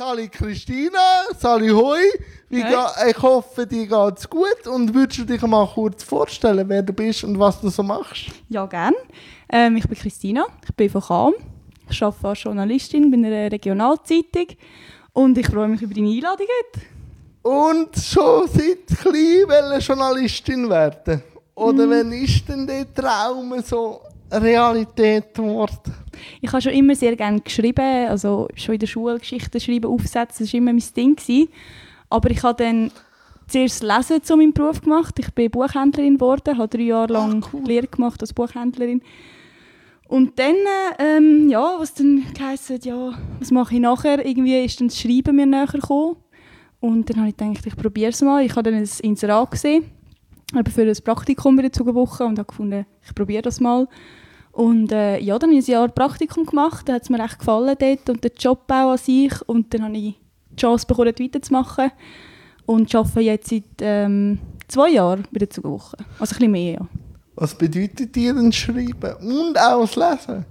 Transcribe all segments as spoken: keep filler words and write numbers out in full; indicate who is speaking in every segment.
Speaker 1: Sali Christina, Sali Hoi. Wie
Speaker 2: Hey.
Speaker 1: ga, ich hoffe, dir geht's gut. Und würdest du dich mal kurz vorstellen, wer du bist und was du so machst?
Speaker 2: Ja, gerne. Ähm, ich bin Christina, ich bin von Cham. Ich arbeite als Journalistin bei einer Regionalzeitung. Und ich freue mich über deine Einladung heute.
Speaker 1: Und schon seit klein wollte Journalistin werden. Oder
Speaker 2: Mhm.
Speaker 1: wann ist denn der Traum so Realität geworden?
Speaker 2: Ich habe schon immer sehr gerne geschrieben, also schon in der Schule Geschichten schreiben, aufsetzen, das war immer mein Ding gewesen. Aber ich habe dann zuerst das Lesen zu meinem Beruf gemacht. Ich bin Buchhändlerin geworden, habe drei Jahre lang
Speaker 1: Ach, cool.
Speaker 2: Lehre gemacht als Buchhändlerin. Und dann, ähm, ja, was dann geheißen, ja, was mache ich nachher? Irgendwie ist dann das Schreiben mir näher gekommen. Und dann habe ich gedacht, ich probiere es mal. Ich habe dann ein Inserat gesehen, aber für ein Praktikum wieder zu Woche und habe gefunden, ich probiere das mal. Und äh, ja, dann habe ich ein Jahr Praktikum gemacht, da hat es mir echt gefallen dort und der Job auch an sich. Und dann habe ich die Chance bekommen, weiterzumachen. Und arbeite jetzt seit ähm, zwei Jahren wieder zu Woche. Also ein bisschen mehr, ja.
Speaker 1: Was bedeutet dir denn Schreiben und auch das Lesen?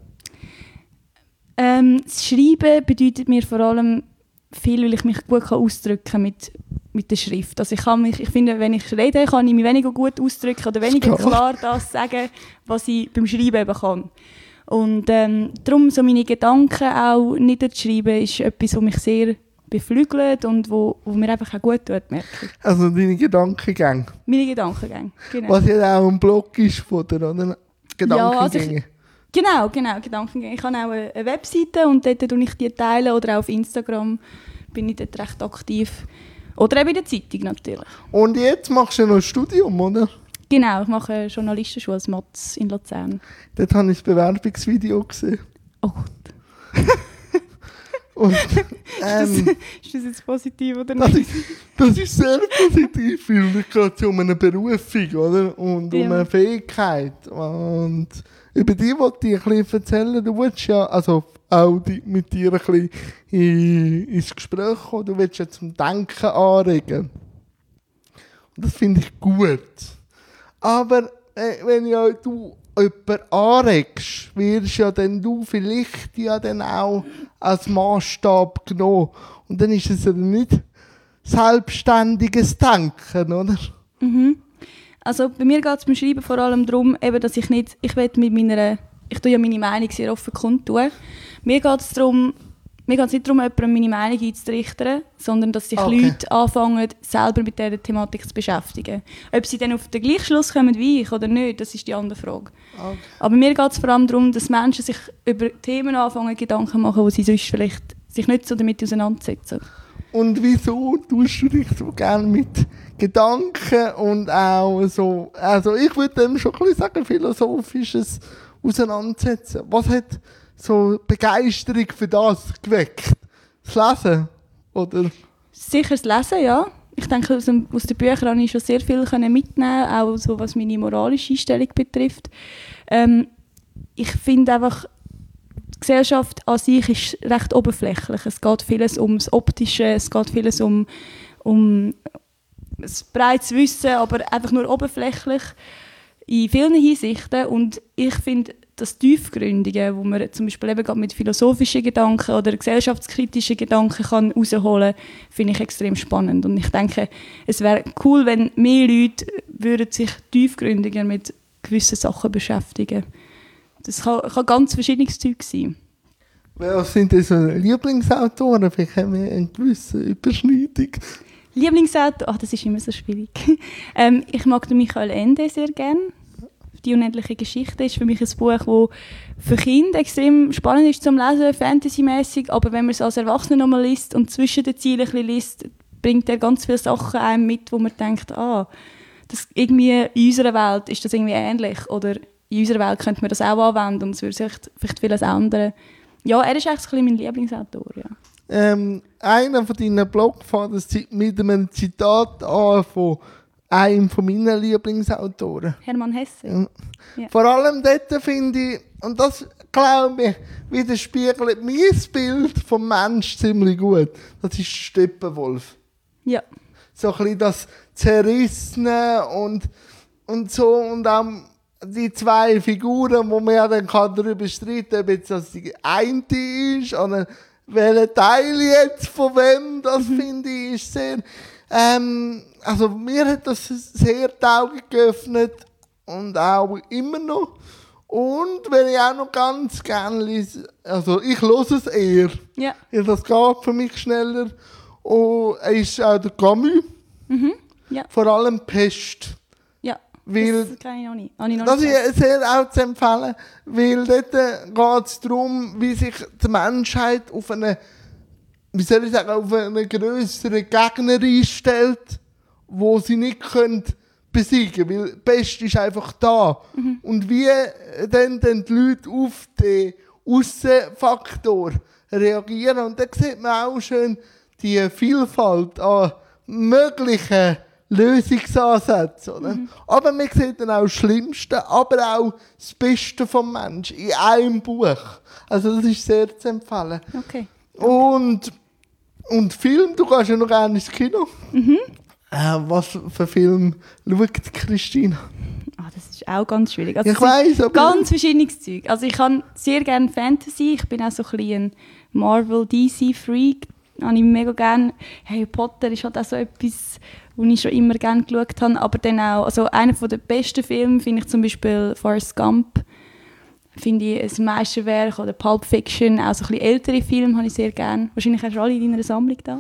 Speaker 2: Ähm, das Schreiben bedeutet mir vor allem viel, weil ich mich gut kann ausdrücken kann mit, mit der Schrift. Also ich, kann mich, ich finde, wenn ich rede, kann ich mich weniger gut ausdrücken oder weniger klar das sagen, was ich beim Schreiben eben kann. Und ähm, darum so meine Gedanken auch niederzuschreiben, ist etwas, was mich sehr beflügelt und wo, wo mir einfach auch gut tut, merke ich.
Speaker 1: Also deine Gedankengänge.
Speaker 2: Meine Gedankengänge, genau.
Speaker 1: Was ja auch ein Blog ist von dir, oder? Gedankengänge.
Speaker 2: Ja, also ich- Genau, genau, Gedankengänge. Ich habe auch eine eine Webseite und dort tue ich die teilen oder auch auf Instagram bin ich dort recht aktiv. Oder eben in der Zeitung natürlich.
Speaker 1: Und jetzt machst du noch ein Studium, oder?
Speaker 2: Genau, ich mache eine Journalistenschule als Matz in Luzern.
Speaker 1: Dort habe ich das Bewerbungsvideo gesehen.
Speaker 2: Oh Gott.
Speaker 1: Und,
Speaker 2: Ist das,
Speaker 1: ähm,
Speaker 2: ist das jetzt positiv oder
Speaker 1: das,
Speaker 2: nicht?
Speaker 1: ist, das ist sehr positiv, weil es geht um eine Berufung, oder? Und um
Speaker 2: Ja.
Speaker 1: eine Fähigkeit. Und über die wollte ich ein bisschen erzählen. Du willst ja, also auch die, mit dir ein bisschen in, ins Gespräch kommen. Du willst ja zum Denken anregen. Und das finde ich gut. Aber äh, wenn ja du jemanden anregst, wirst ja dann du vielleicht ja dann auch als Maßstab genommen. Und dann ist es ja nicht selbstständiges Denken, oder?
Speaker 2: Mhm. Also bei mir geht es beim Schreiben vor allem darum, eben, dass ich nicht, ich will mit meiner, ich tue ja meine Meinung sehr offen kundtun. Mir geht es darum, mir geht es nicht darum, jemandem meine Meinung einzutrichtern, sondern dass sich
Speaker 1: Okay.
Speaker 2: Leute anfangen, selber mit dieser Thematik zu beschäftigen. Ob sie dann auf den gleichen Schluss kommen wie ich oder nicht, das ist die andere Frage.
Speaker 1: Okay.
Speaker 2: Aber mir geht es vor allem darum, dass Menschen sich über Themen anfangen, Gedanken machen, wo sie sonst vielleicht sich nicht so damit auseinandersetzen.
Speaker 1: Und wieso tust du dich so gerne mit Gedanken und auch so, also ich würde dem schon ein bisschen sagen, philosophisches Auseinandersetzen. Was hat so Begeisterung für das geweckt? Das Lesen? Oder?
Speaker 2: Sicher das Lesen, ja. Ich denke, aus, dem, aus den Büchern konnte ich schon sehr viel mitnehmen, auch so, was meine moralische Einstellung betrifft. Ähm, ich finde einfach, die Gesellschaft an sich ist recht oberflächlich. Es geht vieles ums Optische, es geht vieles um, um ein breites Wissen, aber einfach nur oberflächlich in vielen Hinsichten. Und ich finde, das Tiefgründige, wo man zum Beispiel eben gerade mit philosophischen Gedanken oder gesellschaftskritischen Gedanken kann herausholen kann, finde ich extrem spannend. Und ich denke, es wäre cool, wenn mehr Leute würden sich tiefgründiger mit gewissen Sachen beschäftigen. Das kann, kann ganz verschiedenes Zeug sein.
Speaker 1: Was sind denn so Lieblingsautoren? Vielleicht haben wir eine gewisse Überschneidung.
Speaker 2: Lieblingsautor, ach, das ist immer so schwierig. ähm, ich mag den Michael Ende sehr gerne. Die unendliche Geschichte ist für mich ein Buch, das für Kinder extrem spannend ist zum Lesen, fantasymäßig, aber wenn man es als Erwachsener nochmal liest und zwischen den Zielen ein bisschen liest, bringt er ganz viele Sachen einem mit, wo man denkt, ah, das irgendwie in unserer Welt ist das irgendwie ähnlich oder in unserer Welt könnte man das auch anwenden und es würde sich vielleicht vieles ändern. Ja, er ist eigentlich so ein bisschen mein Lieblingsautor, ja.
Speaker 1: Ähm, einer von deinen Blog fängt mit einem Zitat an von einem von meinen Lieblingsautoren.
Speaker 2: Hermann Hesse.
Speaker 1: Ja.
Speaker 2: Ja.
Speaker 1: Vor allem dort finde ich, und das glaube ich, widerspiegelt mein Bild vom Mensch ziemlich gut. Das ist Steppenwolf.
Speaker 2: Ja.
Speaker 1: So ein bisschen das Zerrissene und, und so. Und auch die zwei Figuren, wo man ja dann kann darüber streiten kann, ob jetzt das die eine ist oder welcher Teil jetzt von wem, das mhm. finde ich ist sehr... Ähm, also mir hat das sehr die Augen geöffnet und auch immer noch. Und wenn ich auch noch ganz gerne lese, also ich höre es eher.
Speaker 2: Ja.
Speaker 1: Ja, das geht für mich schneller. Und es ist auch der Camus.
Speaker 2: Mhm. Ja.
Speaker 1: Vor allem Pest.
Speaker 2: Ja,
Speaker 1: weil,
Speaker 2: das kann ich noch nicht. Habe ich noch
Speaker 1: das
Speaker 2: nicht
Speaker 1: ist sehr auch zu empfehlen, weil dort geht es darum, wie sich die Menschheit auf eine, wie soll ich sagen, auf einen grösseren Gegner einstellt, wo sie nicht können besiegen können, weil die Pest ist einfach da. Mhm. Und wie dann, dann die Leute auf den Aussenfaktor reagieren. Und da sieht man auch schön die Vielfalt an möglichen Lösungsansätzen. Oder? Mhm. Aber man sieht dann auch das Schlimmste, aber auch das Beste vom Menschen in einem Buch. Also das ist sehr zu empfehlen.
Speaker 2: Okay.
Speaker 1: Und, und Film, du gehst ja noch gerne ins Kino.
Speaker 2: Mhm.
Speaker 1: Äh, was für Film schaut Christina?
Speaker 2: Ah, das ist auch ganz schwierig. Also
Speaker 1: ich weiss, aber...
Speaker 2: Ganz verschiedenes Zeug. Also ich kann sehr gerne Fantasy. Ich bin auch so ein bisschen ein Marvel-D C-Freak. Habe ich mega gerne. Harry Potter ist halt auch so etwas, was ich schon immer gerne geschaut habe. Aber dann auch, also einer der besten Filme finde ich zum Beispiel Forrest Gump. Finde ich ein Meisterwerk. Oder Pulp Fiction, auch so ein bisschen ältere Filme habe ich sehr gerne. Wahrscheinlich hast du alle in deiner Sammlung da.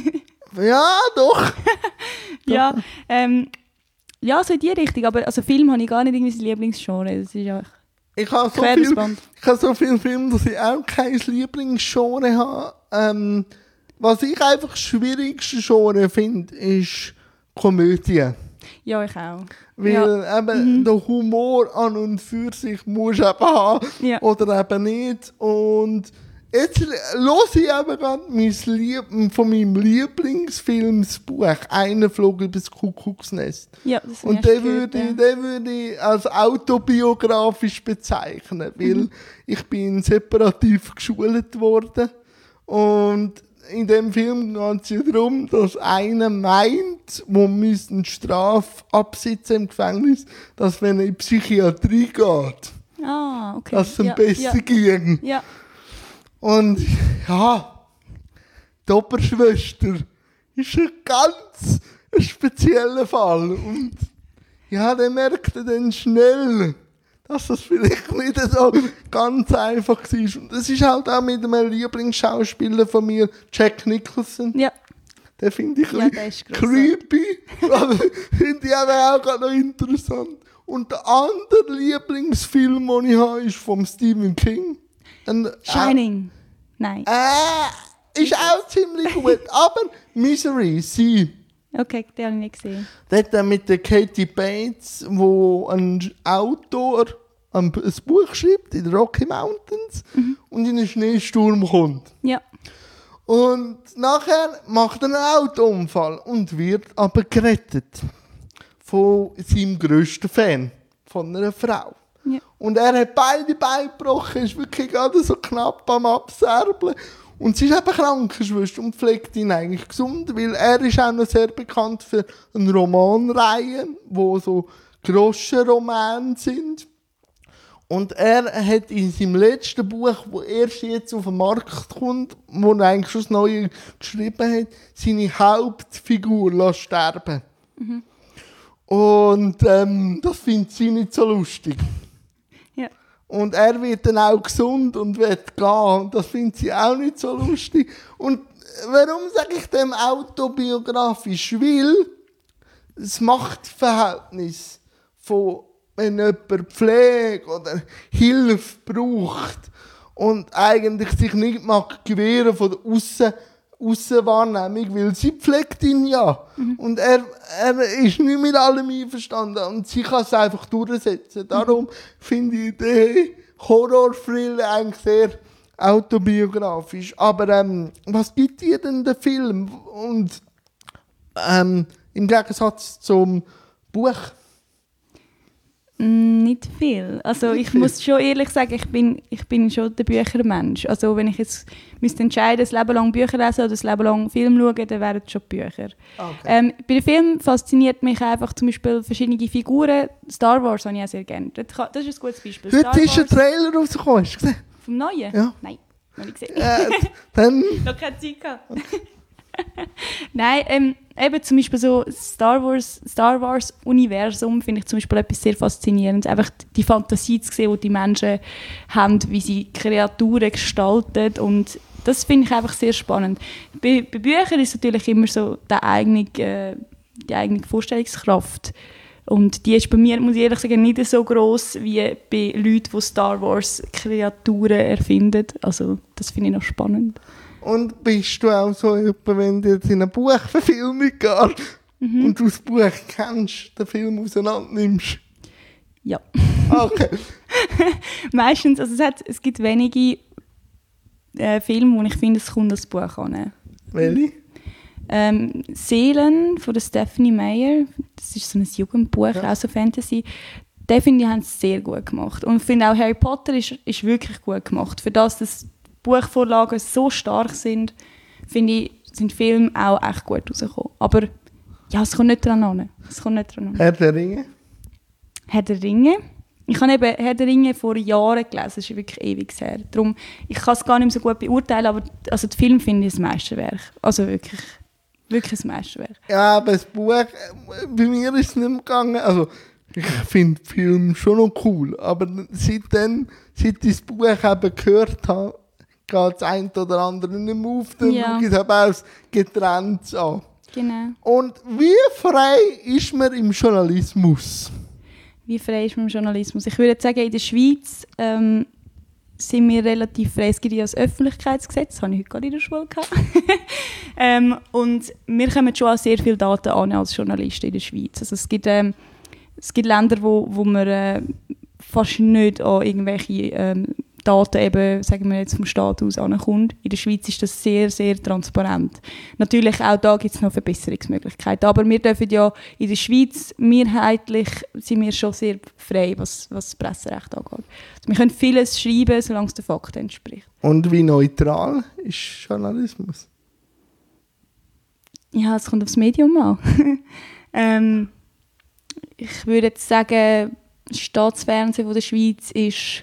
Speaker 1: Ja, doch.
Speaker 2: ja, ähm, ja, so in die Richtung. Aber also Film habe ich gar nicht irgendwie das Lieblingsgenre. Das ist ja
Speaker 1: ich habe so viel, ich habe so viele Filme, dass ich auch kein Lieblingsgenre habe. Ähm, was ich einfach das schwierigste Genre finde, ist Komödie.
Speaker 2: Ja, ich auch.
Speaker 1: Weil
Speaker 2: ja.
Speaker 1: eben mhm. der Humor an und für sich musst du eben haben
Speaker 2: ja.
Speaker 1: oder eben nicht. Und jetzt höre ich eben gerade mein Lieb- von meinem Lieblingsfilm das Buch «Einer flog übers Kuckucksnest».
Speaker 2: Ja, das
Speaker 1: und den würde, ja. den würde ich als autobiografisch bezeichnen, weil mhm. ich bin separativ geschult worden. Und in dem Film geht es ja darum, dass einer meint, wo eine Strafe absitzen im Gefängnis, dass wenn er in die Psychiatrie geht,
Speaker 2: ah, okay.
Speaker 1: dass es ihm
Speaker 2: ja,
Speaker 1: besser
Speaker 2: ja.
Speaker 1: ging.
Speaker 2: Ja.
Speaker 1: Und ja, die Oberschwester ist ein ganz spezieller Fall. Und ja, der merkt dann schnell, dass das vielleicht nicht so ganz einfach war. Und das ist halt auch mit einem Lieblingsschauspieler von mir, Jack Nicholson.
Speaker 2: Ja.
Speaker 1: Den finde ich
Speaker 2: ja,
Speaker 1: creepy. Aber finde ich aber auch gerade noch interessant. Und der andere Lieblingsfilm, den ich habe, ist von Stephen King. Und,
Speaker 2: Shining.
Speaker 1: Äh,
Speaker 2: Nein.
Speaker 1: Äh, ist auch ziemlich gut. Aber Misery, sie.
Speaker 2: Okay, den habe ich nicht gesehen.
Speaker 1: Dort mit der Katie Bates, wo ein Autor ein, ein Buch schreibt in den Rocky Mountains mhm. und in einen Schneesturm kommt.
Speaker 2: Ja.
Speaker 1: Und nachher macht er einen Autounfall und wird aber gerettet von seinem grössten Fan, von einer Frau.
Speaker 2: Ja.
Speaker 1: Und er hat beide Beine gebrochen, ist wirklich gerade so knapp am Abserbeln. Und sie ist eben Krankenschwester und pflegt ihn eigentlich gesund, weil er ist auch noch sehr bekannt für eine Romanreihe, wo so Groschenromane sind. Und er hat in seinem letzten Buch, das erst jetzt auf den Markt kommt, wo er eigentlich schon das Neue geschrieben hat, seine Hauptfigur sterben mhm. Und ähm, das findet sie nicht so lustig.
Speaker 2: Ja. Und
Speaker 1: er wird dann auch gesund und wird gehen. Und das findet sie auch nicht so lustig. Und warum sage ich dem autobiografisch? Weil das Machtverhältnis von, wenn jemand Pflege oder Hilfe braucht und eigentlich sich nicht mag gewähren von der Aussen Aussenwahrnehmung, weil sie pflegt ihn ja. Mhm. Und er, er ist nicht mit allem einverstanden und sie kann es einfach durchsetzen. Darum mhm. finde ich den Horrorthriller eigentlich sehr autobiografisch. Aber ähm, was gibt dir denn der Film? Und ähm, im Gegensatz zum Buch?
Speaker 2: Nicht viel. Also
Speaker 1: Nicht
Speaker 2: ich
Speaker 1: viel.
Speaker 2: muss schon ehrlich sagen, ich bin, ich bin schon der Büchermensch. Also wenn ich jetzt müsste entscheiden, das Leben lang Bücher lesen oder das Leben lang Film schauen, dann wären es schon Bücher. Okay. Ähm, bei den Filmen fasziniert mich einfach zum Beispiel verschiedene Figuren. Star Wars habe ich auch sehr gerne. Das ist ein gutes Beispiel.
Speaker 1: Heute ist ein Trailer rausgekommen, hast du gesehen?
Speaker 2: Vom Neuen?
Speaker 1: Ja.
Speaker 2: Nein. noch nicht gesehen.
Speaker 1: Äh, dann...
Speaker 2: Noch keine Zeit gehabt. Nein, ähm, eben zum Beispiel so Star Wars, Star Wars Universum finde ich zum Beispiel etwas sehr Faszinierendes. Einfach die Fantasie zu sehen, die die Menschen haben, wie sie Kreaturen gestalten, und das finde ich einfach sehr spannend. Bei, bei Büchern ist natürlich immer so die eigene, äh, die eigene Vorstellungskraft. Und die ist bei mir, muss ich ehrlich sagen, nicht so gross wie bei Leuten, die Star Wars Kreaturen erfinden. Also das finde ich noch spannend.
Speaker 1: Und bist du auch so jemand, wenn du jetzt in eine Buchverfilmung gehst mhm. und du das Buch kennst, den Film auseinander nimmst?
Speaker 2: Ja.
Speaker 1: Okay.
Speaker 2: Meistens, also es, hat, es gibt wenige äh, Filme, wo ich finde, es kommt das Buch an.
Speaker 1: Welche?
Speaker 2: Ähm, Seelen von der Stephenie Meyer, das ist so ein Jugendbuch, ja. Auch so Fantasy. Den finde ich, haben sie sehr gut gemacht. Und ich finde auch Harry Potter ist, ist wirklich gut gemacht. Für das, dass Buchvorlagen so stark sind, finde ich, sind Filme auch echt gut rausgekommen. Aber ja, es kommt nicht dran an. Es kommt nicht dran an.
Speaker 1: Herr der Ringe?
Speaker 2: Herr der Ringe? Ich habe eben Herr der Ringe vor Jahren gelesen, das ist wirklich ewig her. Darum, ich kann es gar nicht mehr so gut beurteilen, aber also den Film finde ich ein Meisterwerk. Also wirklich, wirklich ein Meisterwerk.
Speaker 1: Ja, aber das Buch, bei mir ist es nicht mehr gegangen. Also, ich finde Film schon noch cool, aber seitdem, seit ich das Buch eben gehört habe, geht das eine oder andere nicht mehr auf, dann
Speaker 2: ja.
Speaker 1: schaue ich es eben als getrennt an.
Speaker 2: Genau.
Speaker 1: Und wie frei ist man im Journalismus?
Speaker 2: Wie frei ist man im Journalismus? Ich würde sagen, in der Schweiz ähm, sind wir relativ frei. Es gibt ja das Öffentlichkeitsgesetz, das habe ich heute gerade in der Schule gehabt. ähm, und wir kommen schon auch sehr viele Daten an als Journalisten in der Schweiz. Also es gibt, ähm, es gibt Länder, wo, wo man äh, fast nicht an irgendwelche ähm, Daten eben, sagen wir jetzt vom Staat aus ankommt. In der Schweiz ist das sehr, sehr transparent. Natürlich auch da gibt es noch Verbesserungsmöglichkeiten. Aber wir dürfen ja in der Schweiz mehrheitlich sind wir schon sehr frei, was, was das Presserecht angeht. Also wir können vieles schreiben, solange es den Fakten entspricht.
Speaker 1: Und wie neutral ist Journalismus?
Speaker 2: Ja, es kommt aufs Medium an. ähm, ich würde jetzt sagen, das Staatsfernsehen von der Schweiz ist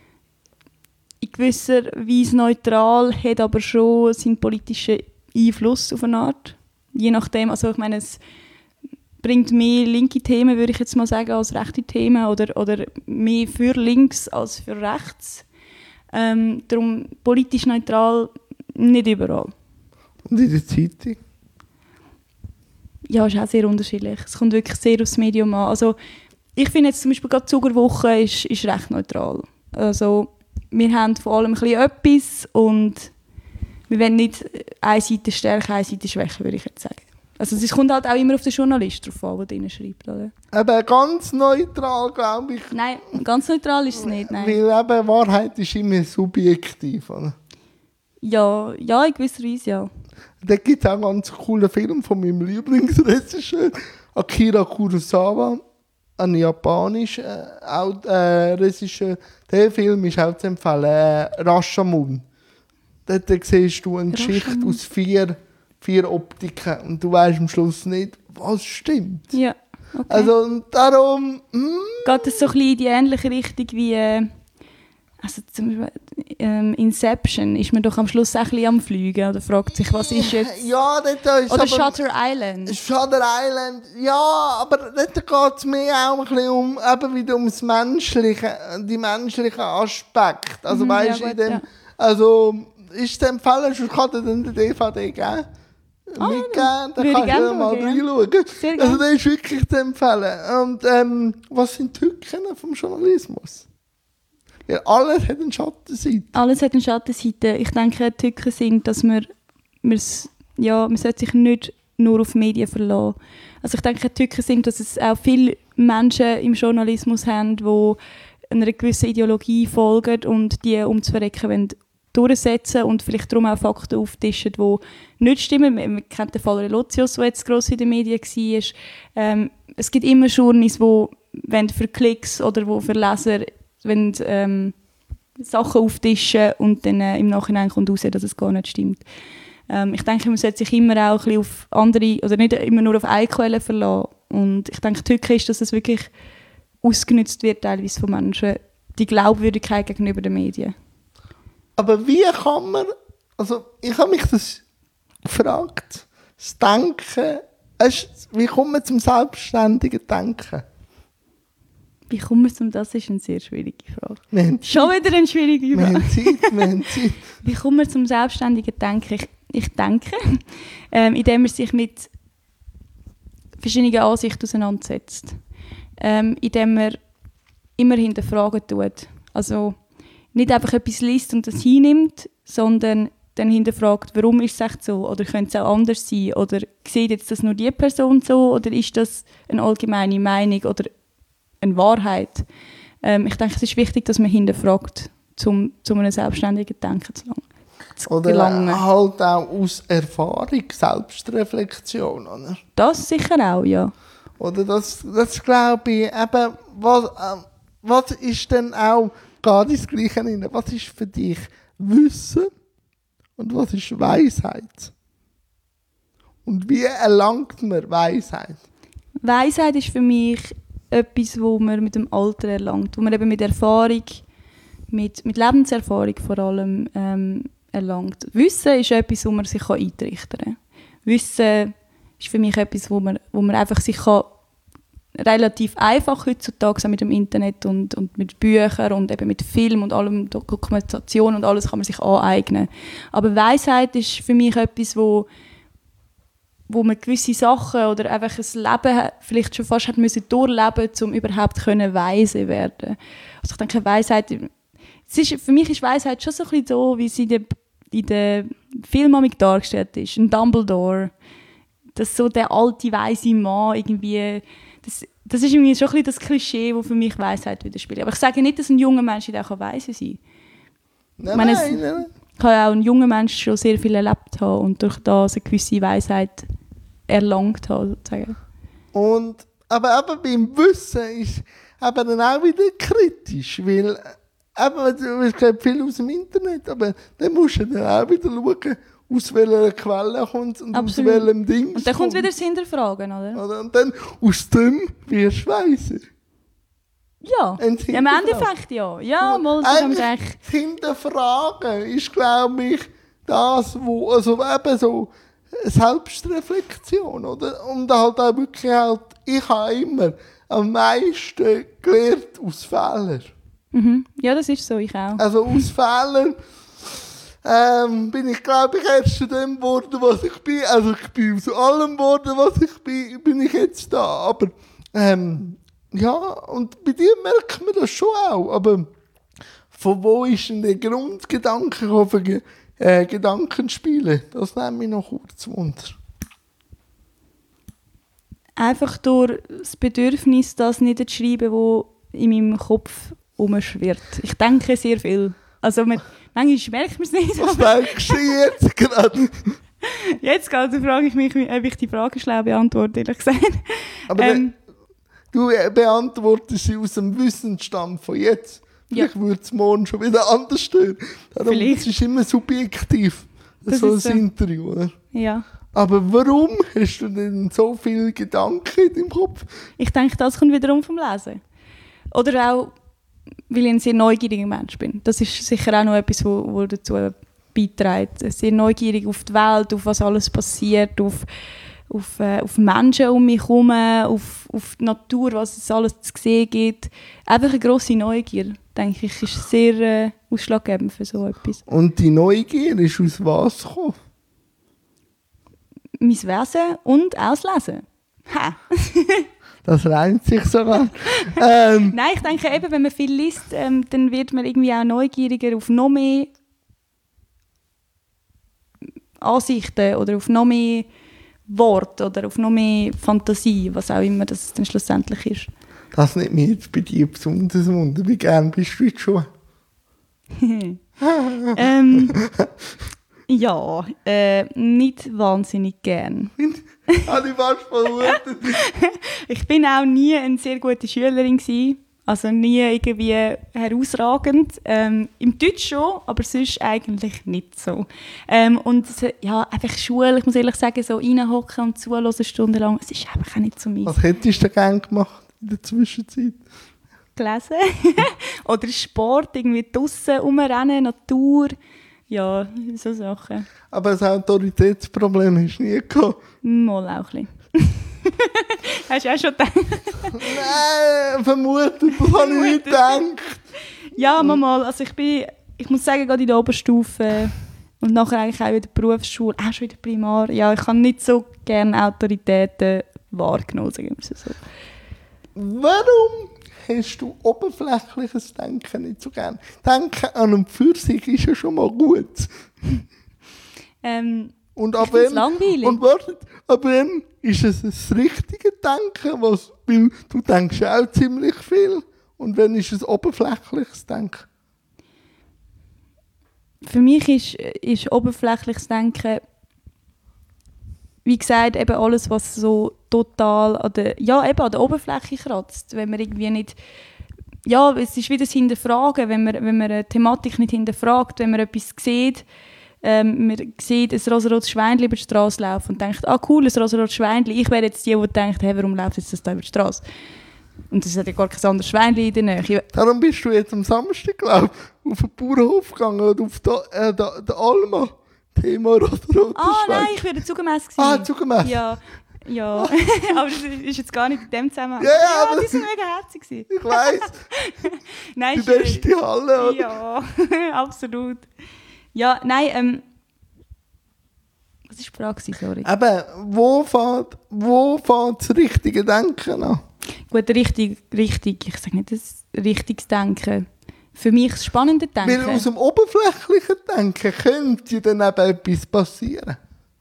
Speaker 2: in gewisser Weise neutral, hat aber schon seinen politischen Einfluss auf eine Art. Je nachdem, also ich meine, es bringt mehr linke Themen, würde ich jetzt mal sagen, als rechte Themen oder, oder mehr für links als für rechts. Ähm, darum politisch neutral nicht überall.
Speaker 1: Und in der Zeitung?
Speaker 2: Ja, ist auch sehr unterschiedlich. Es kommt wirklich sehr aufs Medium an. Also ich finde jetzt zum Beispiel gerade die Zuckerwoche ist, ist recht neutral. Also wir haben vor allem ein bisschen etwas und wir wollen nicht eine Seite stärken, eine Seite schwächen, würde ich jetzt sagen. Also es kommt halt auch immer auf den Journalist drauf an, der drinnen schreibt, oder?
Speaker 1: Eben ganz neutral, glaube ich.
Speaker 2: Nein, ganz neutral ist es nicht, nein.
Speaker 1: Weil eben Wahrheit ist immer subjektiv, oder?
Speaker 2: Ja, ja, in gewisser Weise, ja.
Speaker 1: Da gibt es auch einen ganz coolen Film von meinem Lieblingsregisseur, Akira Kurosawa, ein japanischer äh, äh, Regisseur. Der Film ist auch zu empfehlen, äh, Rashomon. Dort siehst du eine
Speaker 2: Rashomon.
Speaker 1: Geschichte aus vier, vier Optiken und du weißt am Schluss nicht, was stimmt.
Speaker 2: Ja, okay.
Speaker 1: Also und darum... Mm,
Speaker 2: geht es so ein bisschen in die ähnliche Richtung wie äh, also zum Beispiel, ähm, Inception, ist man doch am Schluss auch ein bisschen am Fliegen oder fragt sich, was ist jetzt...
Speaker 1: Ja, dort ist
Speaker 2: oder
Speaker 1: aber,
Speaker 2: Shutter Island.
Speaker 1: Shutter Island, ja, aber dort geht es mehr auch ein bisschen um, eben wieder ums Menschliche, die menschlichen Aspekte. Also
Speaker 2: Mhm,
Speaker 1: weißt
Speaker 2: ja,
Speaker 1: in
Speaker 2: gut,
Speaker 1: dem,
Speaker 2: ja.
Speaker 1: also ist es empfehlen, sonst kann dir dann den D V D geben.
Speaker 2: Ah,
Speaker 1: Mitgeben, dann
Speaker 2: würde ich
Speaker 1: kannst du
Speaker 2: gerne
Speaker 1: da mal
Speaker 2: schauen, ja.
Speaker 1: reinschauen.
Speaker 2: Sehr
Speaker 1: Also
Speaker 2: gerne.
Speaker 1: der ist wirklich zu empfehlen. Und ähm, was sind die Tücken vom Journalismus? Ja, alles hat eine Schattenseite.
Speaker 2: Alles hat eine Schattenseite. Ich denke, die Tücken sind, dass man, man's- ja, man sollte sich nicht nur auf Medien verlassen. Also ich denke, die Tücken sind, dass es auch viele Menschen im Journalismus haben, die einer gewissen Ideologie folgen und die um zu verrecken wollen, durchsetzen und vielleicht darum auch Fakten auftischen, die nicht stimmen. Man, man kennt den Fall Relotius, der jetzt gross in den Medien war. Ähm, es gibt immer Journalisten, die wollen für Klicks oder wo für Leser wollen, ähm, Sachen auftischen und dann äh, im Nachhinein kommt raus, dass es gar nicht stimmt. Ähm, ich denke, man sollte sich immer auch ein bisschen auf andere, oder nicht immer nur auf eine Quelle verlassen. Und ich denke, die Tücke ist, dass es wirklich ausgenutzt wird, teilweise von Menschen, die Glaubwürdigkeit gegenüber den Medien.
Speaker 1: Aber wie kann man, also ich habe mich das gefragt, das Denken, weißt, wie kommt man zum selbstständigen Denken?
Speaker 2: Wie kommen wir zum Das ist eine sehr schwierige Frage.
Speaker 1: Schon
Speaker 2: wieder eine schwierige Frage.
Speaker 1: Wir haben Zeit, wir haben Zeit.
Speaker 2: Wie kommen wir zum selbstständigen Denken? Ich, ich denke, ähm, indem man sich mit verschiedenen Ansichten auseinandersetzt. Ähm, indem man immer hinterfragen tut. Also nicht einfach etwas liest und das hinnimmt, sondern dann hinterfragt, warum ist es echt so? Oder könnte es auch anders sein? Oder sieht jetzt das nur die Person so? Oder ist das eine allgemeine Meinung oder eine Wahrheit? Ähm, ich denke, es ist wichtig, dass man hinterfragt, um zu einem selbstständigen Denken zu gelangen.
Speaker 1: Oder gelangen. Halt auch aus Erfahrung, Selbstreflexion, oder?
Speaker 2: Das sicher auch, ja.
Speaker 1: Oder das, das glaube ich, eben, was, äh, was ist denn auch, gerade das Gleiche rein, was ist für dich Wissen und was ist Weisheit? Und wie erlangt man Weisheit?
Speaker 2: Weisheit ist für mich etwas, wo man mit dem Alter erlangt, wo man eben mit Erfahrung, mit, mit Lebenserfahrung vor allem ähm, erlangt. Wissen ist etwas, wo man sich eintrichtern kann. Wissen ist für mich etwas, wo man, wo man einfach sich kann, relativ einfach heutzutage mit dem Internet und, und mit Büchern und eben mit Film und allem, Dokumentation und alles kann man sich aneignen. Aber Weisheit ist für mich etwas, wo, wo man gewisse Sachen oder einfach ein Leben vielleicht schon fast hat müssen durchleben, um überhaupt können weise werden. Also ich denke, Weisheit, es ist, für mich ist Weisheit schon so ein bisschen so, wie sie in der, in der Film dargestellt ist, ein Dumbledore. Dass so der alte, weise Mann irgendwie, das, das ist irgendwie schon ein bisschen das Klischee, das für mich Weisheit widerspiegelt. Aber ich sage nicht, dass ein junger Mensch auch weise sein kann.
Speaker 1: Nein,
Speaker 2: meine,
Speaker 1: nein, nein.
Speaker 2: Kann ja auch ein junger Mensch schon sehr viel erlebt haben und durch das eine gewisse Weisheit erlangt haben, sozusagen.
Speaker 1: Und, aber eben beim Wissen ist eben dann auch wieder kritisch, weil eben, es gibt viel aus dem Internet, aber dann musst du dann auch wieder schauen, aus welcher Quelle kommt und Absolut. Aus welchem Ding.
Speaker 2: Und dann kommt wieder das Hinterfragen, oder?
Speaker 1: oder? Und dann aus dem wirst du weiser.
Speaker 2: Ja, im Endeffekt ja. Ja, mal so kann man sagen.
Speaker 1: Hinterfragen ist, glaube ich, das, wo, also eben so Selbstreflexion, oder? Und halt auch wirklich halt, ich habe immer am meisten gelernt aus Fehlern.
Speaker 2: Mhm. Ja, das ist so, ich auch.
Speaker 1: Also aus Fehlern ähm, bin ich, glaube ich, erst zu dem geworden, was ich bin. Also ich bin aus allem geworden, was ich bin, bin ich jetzt da. Aber ähm, ja, und bei dir merkt man das schon auch. Aber von wo ist denn der Grundgedanke für äh, Gedankenspiele? Das nimmt mich noch kurz Wunder.
Speaker 2: Einfach durch das Bedürfnis, das niederzuschreiben, das in meinem Kopf herumschwirrt. Ich denke sehr viel. Also man, manchmal merkt man es nicht.
Speaker 1: Was denkst du jetzt gerade?
Speaker 2: Jetzt gerade frage ich mich, ob ich die Frage schlau beantworte, ehrlich gesagt.
Speaker 1: Aber ähm, du beantwortest sie aus dem Wissensstand von jetzt. Vielleicht ja. würde es morgen schon wieder anders stehen. Darum es ist immer subjektiv, das so ein so. Interview, oder?
Speaker 2: Ja.
Speaker 1: Aber warum hast du denn so viele Gedanken in deinem Kopf? Ich
Speaker 2: denke, das kommt wiederum vom Lesen. Oder auch, weil ich ein sehr neugieriger Mensch bin. Das ist sicher auch noch etwas, was dazu beiträgt. Sehr neugierig auf die Welt, auf was alles passiert, auf, auf, äh, auf Menschen um mich herum, auf, auf die Natur, was es alles zu sehen gibt. Einfach eine grosse Neugier, denke ich, ist sehr äh, ausschlaggebend für so etwas.
Speaker 1: Und die Neugier ist aus was gekommen?
Speaker 2: Mein Wesen und auch das Lesen. Ha!
Speaker 1: Das reimt sich sogar. ähm.
Speaker 2: Nein, ich denke eben, wenn man viel liest, ähm, dann wird man irgendwie auch neugieriger auf noch mehr Ansichten oder auf noch mehr Worte oder auf noch mehr Fantasie, was auch immer das dann schlussendlich ist.
Speaker 1: Das nimmt mich jetzt bei dir besonders wunder. Wie gern bist du jetzt schon?
Speaker 2: ähm, ja, äh, nicht wahnsinnig gern.
Speaker 1: Habe ich fast vermutet.
Speaker 2: Ich bin auch nie eine sehr gute Schülerin gewesen. Also nie irgendwie herausragend. Ähm, Im Deutsch schon, aber sonst eigentlich nicht so. Ähm, und ja, einfach Schule, ich muss ehrlich sagen, so reinhocken und zuhören stundenlang, es ist einfach auch nicht so meins.
Speaker 1: Was hättest du gerne gemacht in der Zwischenzeit?
Speaker 2: gelesen. Oder Sport, irgendwie draussen rumrennen, Natur. Ja, so Sachen.
Speaker 1: Aber das Autoritätsproblem hast du nie gehabt?
Speaker 2: Mal auch ein bisschen. Hast du auch schon gedacht?
Speaker 1: Nein, vermutet, das habe ich nicht gedacht.
Speaker 2: Ja, mal. Also ich bin, ich muss sagen, gerade in der Oberstufe und nachher eigentlich auch in der Berufsschule, auch schon in der Primar, ja, ich habe nicht so gerne Autoritäten wahrgenommen, sagen wir es so.
Speaker 1: Warum hast du oberflächliches Denken nicht so gern? Denken an einen Pfirsich ist ja schon mal gut.
Speaker 2: Ähm,
Speaker 1: und
Speaker 2: ich
Speaker 1: ab
Speaker 2: find's
Speaker 1: wann,
Speaker 2: langweilig.
Speaker 1: und wartet, ab wann ist es das richtige Denken? Was, weil du denkst auch ziemlich viel. Und wann ist es oberflächliches Denken?
Speaker 2: Für mich ist, ist oberflächliches Denken, wie gesagt, eben alles, was so total an der, ja, eben an der Oberfläche kratzt. Wenn man irgendwie nicht, ja, es ist wieder das Hinterfragen, wenn man, wenn man eine Thematik nicht hinterfragt, wenn man etwas sieht, ähm, man sieht ein rosarotes Schweinchen über die Straße laufen und denkt, ah cool, ein rosarotes Schweinchen. Ich wäre jetzt die, die denkt, hey, warum läuft jetzt das da über die Straße? Und es hat ja gar kein anderes Schweinchen in der Nähe.
Speaker 1: Darum bist du jetzt am Samstag, glaube ich, auf den Bauernhof gegangen oder auf den äh, der, der Alma. Thema rosarotes
Speaker 2: Ah
Speaker 1: Schwein.
Speaker 2: nein, ich war zugemessen.
Speaker 1: Ah, zugemessen.
Speaker 2: Ja, ja. Aber das ist jetzt gar nicht in dem Zusammenhang.
Speaker 1: Ja, ja, aber
Speaker 2: die waren mega herzig.
Speaker 1: Ich weiss.
Speaker 2: Nein,
Speaker 1: Die
Speaker 2: ist-
Speaker 1: beste Halle, oder?
Speaker 2: Ja, absolut. Ja, nein, ähm... Was war die Frage, sorry?
Speaker 1: Eben, wo fängt, wo fängt das richtige Denken an?
Speaker 2: Gut, richtig, richtig, ich sage nicht das richtiges Denken. Für mich das spannende Denken.
Speaker 1: Weil aus dem oberflächlichen Denken könnte dann eben etwas passieren.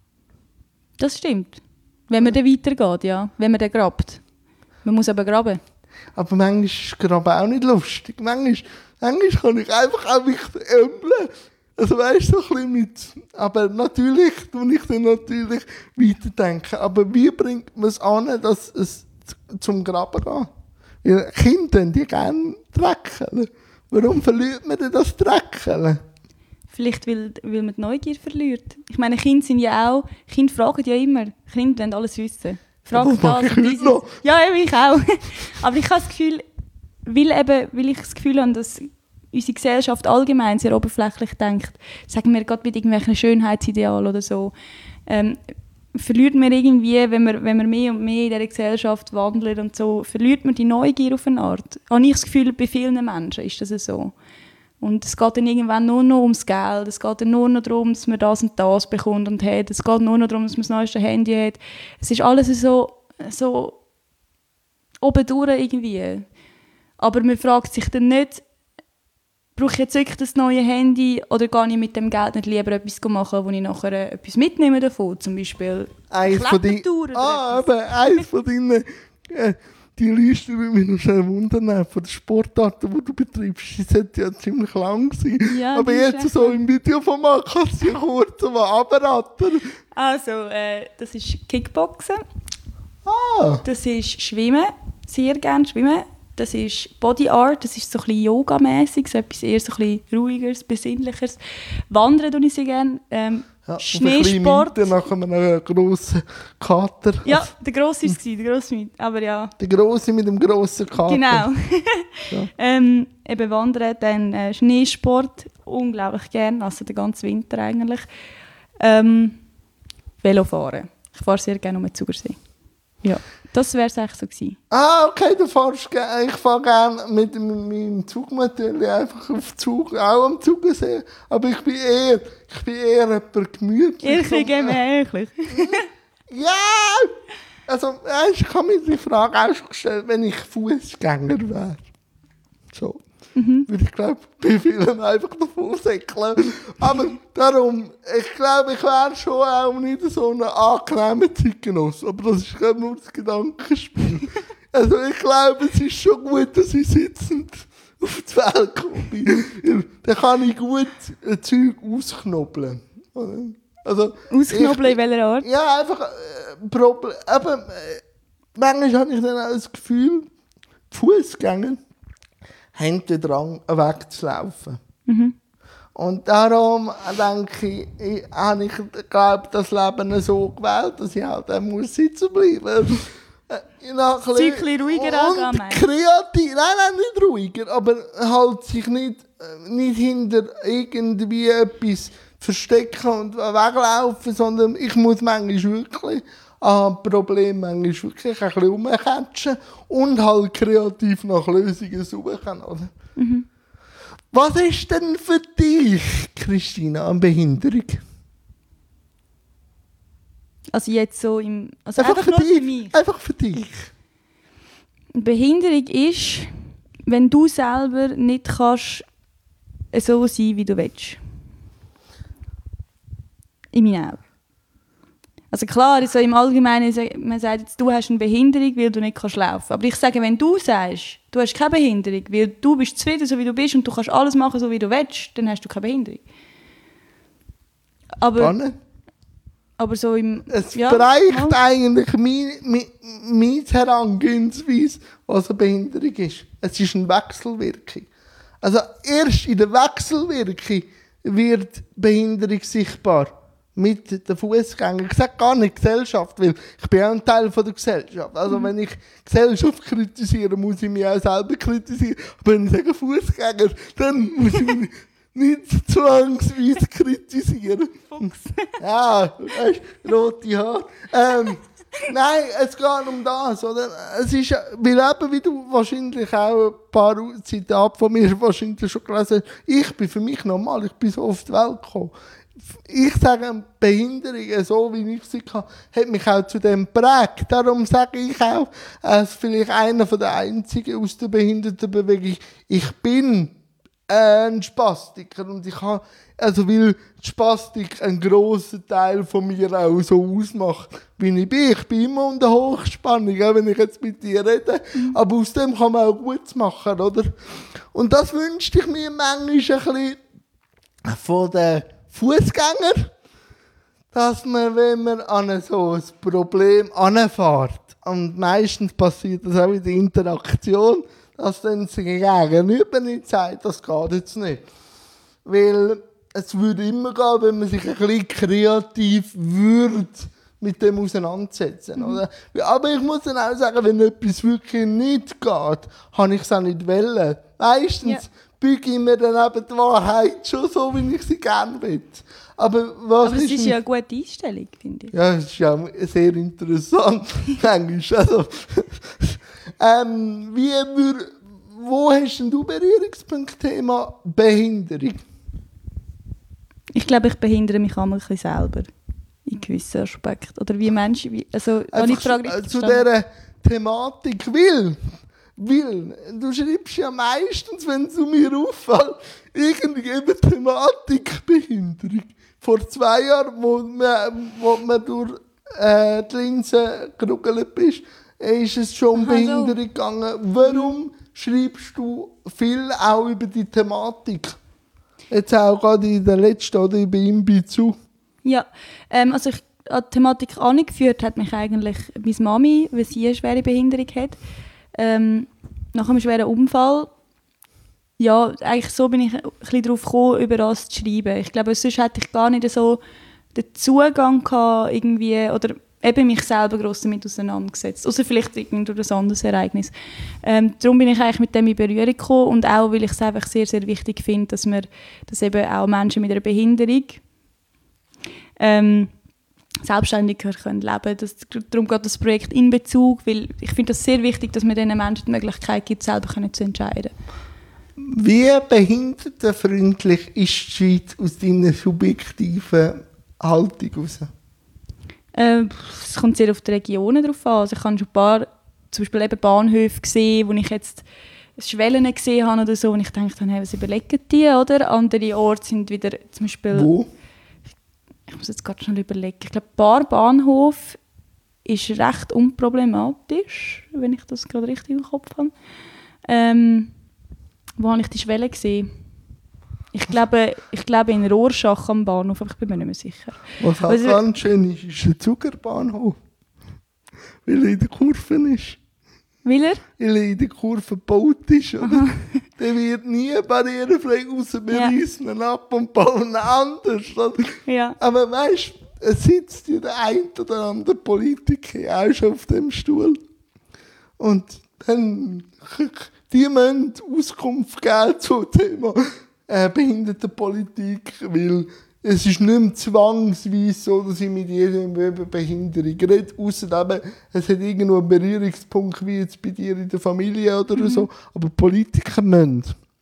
Speaker 2: Das stimmt. Wenn man dann weitergeht, ja. Wenn man dann grabt. Man muss aber graben.
Speaker 1: Aber manchmal ist es gerade auch nicht lustig. Manchmal, manchmal kann ich einfach auch mich ämbeln. Also weißt du, so ein bisschen mit... Aber natürlich tue ich dann natürlich weiterdenken. Aber wie bringt man es an, dass es z- zum Graben geht? Weil Kinder, die gerne dreckeln. Warum verliert man denn das Dreckeln?
Speaker 2: Vielleicht, weil, weil man die Neugier verliert. Ich meine, Kinder sind ja auch... Kinder fragen ja immer. Kinder wollen alles wissen. Fragen
Speaker 1: Das mag
Speaker 2: das
Speaker 1: ich
Speaker 2: und
Speaker 1: heute
Speaker 2: dieses.
Speaker 1: noch.
Speaker 2: Ja, eben, ich auch. Aber ich habe das Gefühl... Weil, eben, weil ich das Gefühl habe, dass unsere Gesellschaft allgemein sehr oberflächlich denkt, sagen wir gerade mit irgendwelchen Schönheitsidealen oder so, ähm, verliert man irgendwie, wenn man, wenn man mehr und mehr in dieser Gesellschaft wandelt und so, verliert man die Neugier auf eine Art. Habe ich das Gefühl, bei vielen Menschen ist das so. Und es geht dann irgendwann nur noch ums Geld, es geht dann nur noch darum, dass man das und das bekommt und hat, es geht nur noch darum, dass man das neueste Handy hat. Es ist alles so, so obendurch irgendwie. Aber man fragt sich dann nicht, brauche ich jetzt wirklich das neue Handy oder gehe ich mit dem Geld nicht lieber etwas machen, wo ich nachher äh, etwas mitnehme davon, zum Beispiel
Speaker 1: Eins von deinen...
Speaker 2: Klettertour oder
Speaker 1: Ah,
Speaker 2: etwas.
Speaker 1: eben, eins von deinen... Äh, die Liste würde mich noch schnell wundern, von den Sportarten, die du betreibst. Die sollte ja ziemlich lang sein.
Speaker 2: Ja,
Speaker 1: Aber
Speaker 2: die ist
Speaker 1: jetzt
Speaker 2: echt
Speaker 1: so
Speaker 2: lang.
Speaker 1: im Videoformat kannst du ja kurz mal runterrattern.
Speaker 2: Also, äh, das ist Kickboxen,
Speaker 1: Ah,
Speaker 2: das ist Schwimmen, sehr gerne Schwimmen. Das ist Body Art, das ist so ein bisschen Yoga-mässig, so etwas eher so ein bisschen ruhigeres, besinnlicheres. Wandern tue ich sehr gerne. Ähm,
Speaker 1: ja,
Speaker 2: Schneesport.
Speaker 1: Nach einem grossen Kater.
Speaker 2: Ja, der Grosse war es, der Grosse mit, aber ja.
Speaker 1: Der Grosse mit dem grossen Kater.
Speaker 2: Genau.
Speaker 1: Ja.
Speaker 2: ähm, eben Wandern, dann äh, Schneesport, unglaublich gern, also den ganzen Winter eigentlich. Ähm, Velofahren. Ich fahre sehr gerne um den Zugersee. Ja, das wäre es eigentlich so gewesen.
Speaker 1: Ah, okay, du fährst gerne. Ich fahre gerne mit dem- meinem Zugmodell einfach auf Zug, auch am Zugersee. Aber ich bin eher, ich bin eher jemand gemütlich.
Speaker 2: Ich bin gemächlich.
Speaker 1: Ja! Also, weißt, ich habe mir die Frage auch schon gestellt, wenn ich Fußgänger wäre. So.
Speaker 2: Mhm.
Speaker 1: Weil ich glaube, bei vielen einfach davon säckeln. Aber darum, ich glaube, ich wäre schon auch nicht so ein angenehmer Zeitgenosse. Aber das ist glaube nur das Gedankenspiel. Also ich glaube, es ist schon gut, dass ich sitzend auf die Welt komme. Dann kann ich gut ein Zeug ausknobeln. Also,
Speaker 2: Ausknobeln in welcher Art?
Speaker 1: ja, einfach äh, Problem. Eben, äh, manchmal habe ich dann auch das Gefühl, die Fußgänger haben den Drang, wegzulaufen.
Speaker 2: Mhm.
Speaker 1: Und darum denke ich, ich habe ich glaube das Leben so gewählt, dass ich halt auch muss sitzen bleiben. Äh, noch ein
Speaker 2: bisschen ruhiger angehen,
Speaker 1: und
Speaker 2: meinst du?
Speaker 1: kreativ, nein, nein, nicht ruhiger, aber halt sich nicht, äh, nicht hinter irgendwie etwas verstecken und weglaufen, sondern ich muss manchmal wirklich an Probleme manchmal wirklich ein bisschen rumcatchen und halt kreativ nach Lösungen suchen. Oder?
Speaker 2: Mhm.
Speaker 1: Was ist denn für dich, Christina, eine Behinderung?
Speaker 2: Also jetzt so im... Also
Speaker 1: Einfach,
Speaker 2: einfach,
Speaker 1: für
Speaker 2: nur
Speaker 1: dich.
Speaker 2: für mich.
Speaker 1: Einfach für dich.
Speaker 2: Eine Behinderung ist, wenn du selber nicht kannst so sein, wie du willst. In meinen Augen. Also klar, so im Allgemeinen, man sagt jetzt, du hast eine Behinderung, weil du nicht kannst laufen. Aber ich sage, wenn du sagst, du hast keine Behinderung, weil du bist zufrieden, so wie du bist und du kannst alles machen, so wie du willst, dann hast du keine Behinderung. Aber,
Speaker 1: Spannend.
Speaker 2: aber so im...
Speaker 1: Es
Speaker 2: ja,
Speaker 1: bereicht
Speaker 2: mal.
Speaker 1: eigentlich meine, meine, meine Herangehensweise, was eine Behinderung ist. Es ist eine Wechselwirkung. Also erst in der Wechselwirkung wird Behinderung sichtbar. Mit den Fußgängern. Ich sage gar nicht Gesellschaft, weil ich bin auch ein Teil von der Gesellschaft. Also mhm. wenn ich Gesellschaft kritisiere, muss ich mich auch selber kritisieren. Aber wenn ich sage Fußgänger, dann muss ich mich nicht zwangsweise kritisieren.
Speaker 2: Fuchs.
Speaker 1: Ja, weißt, rote Haare. Ähm, nein, es geht um das. Oder? Es ist, weil eben, wie du wahrscheinlich auch ein paar Zitate von mir wahrscheinlich schon gelesen hast, ich bin für mich normal, ich bin so auf die Welt gekommen. Ich sage, Behinderung, so wie ich sie hatte, hat mich auch zu dem geprägt. Darum sage ich auch, als vielleicht einer der einzigen aus der Behindertenbewegung, ich bin ein Spastiker und ich habe, also weil die Spastik einen grossen Teil von mir auch so ausmacht, wie ich bin. Ich bin immer unter Hochspannung, auch wenn ich jetzt mit dir rede, mhm. aber aus dem kann man auch Gutes machen, oder? Und das wünschte ich mir manchmal ein bisschen von den Fußgänger, dass man, wenn man an so ein Problem anfährt, und meistens passiert das auch in der Interaktion, dass dann sich gegenüber nicht sagt, das geht jetzt nicht. Weil es würde immer gehen, wenn man sich ein bisschen kreativ würde mit dem auseinandersetzen. Mhm. Oder? Aber ich muss dann auch sagen, wenn etwas wirklich nicht geht, habe ich es auch nicht wollen. Meistens ja. büge ich mir dann eben die Wahrheit schon so, wie ich sie gerne will. Aber, was
Speaker 2: Aber es
Speaker 1: ist,
Speaker 2: ist ja eine gute Einstellung, finde ich.
Speaker 1: Ja, es ist ja sehr interessant. also, ähm, wie wir, wo hast denn du Berührungspunkt Thema Behinderung?
Speaker 2: Ich glaube, ich behindere mich auch ein bisschen selber. In gewissen Aspekten. Oder wie Menschen... Wie, also,
Speaker 1: Einfach
Speaker 2: ich Frage
Speaker 1: zu, zu dieser Thematik will. Will. Du schreibst ja meistens, wenn es mir auffällt, irgendwie eben Thematik Behinderung. Vor zwei Jahren, wo man, wo man durch äh, die Linse gerugelt bist, ist es schon um Behinderung so. gegangen. Warum schreibst du viel auch über die Thematik? Jetzt auch gerade in der letzten oder bei ihm bei zu.
Speaker 2: Ja, ähm, also ich, an die Thematik angeführt hat mich eigentlich meine Mami, weil sie eine schwere Behinderung hat. Ähm, nach einem schweren Unfall, ja, eigentlich so bin ich ein bisschen darauf gekommen, über das zu schreiben. Ich glaube, sonst hätte ich gar nicht so den Zugang gehabt, irgendwie, oder eben mich selber gross damit auseinandergesetzt. Außer vielleicht irgendwie durch ein anderes Ereignis. Ähm, darum bin ich eigentlich mit dem in Berührung gekommen und auch, weil ich es einfach sehr, sehr wichtig finde, dass, wir, dass eben auch Menschen mit einer Behinderung ähm, selbstständiger können leben können. Das, darum geht das Projekt in Bezug, weil ich finde es sehr wichtig, dass man diesen Menschen die Möglichkeit gibt, selber können zu entscheiden.
Speaker 1: Wie behindertenfreundlich ist die Schweiz aus deiner subjektiven Haltung heraus?
Speaker 2: Äh, es kommt sehr auf die Regionen drauf an. Also ich habe schon ein paar, zum Beispiel eben Bahnhöfe gesehen, wo ich jetzt Schwellen gesehen habe oder so, und ich denke dann, hey, was überlegen die, oder? Andere Orte sind wieder zum Beispiel...
Speaker 1: Wo?
Speaker 2: Ich muss jetzt gerade schnell überlegen. Ich glaube, Bar-Bahnhof ist recht unproblematisch, wenn ich das gerade richtig im Kopf habe. Ähm, wo habe ich die Schwelle gesehen? Ich glaube, ich glaube in Rorschach am Bahnhof, aber ich bin mir nicht mehr sicher.
Speaker 1: Was auch also, ganz schön ist, ist ein Zuckerbahnhof. Weil er in der Kurve ist.
Speaker 2: Will er?
Speaker 1: Weil er in der Kurve gebaut ist. Oder? Der wird nie barrierefrei raus. Wir
Speaker 2: ja.
Speaker 1: reißen ihn ab und bauen anders.
Speaker 2: Ja.
Speaker 1: Aber weißt du, es sitzt ja der ein oder andere Politiker auch schon auf dem Stuhl. Und dann, die müssen Auskunft geben zum Thema äh, Behindertenpolitik, weil es ist nicht mehr zwangsweise so, dass ich mit jedem über Behinderung rede, ausser eben, es hat irgendwo einen Berührungspunkt, wie jetzt bei dir in der Familie oder mhm. so, aber Politiker müssen.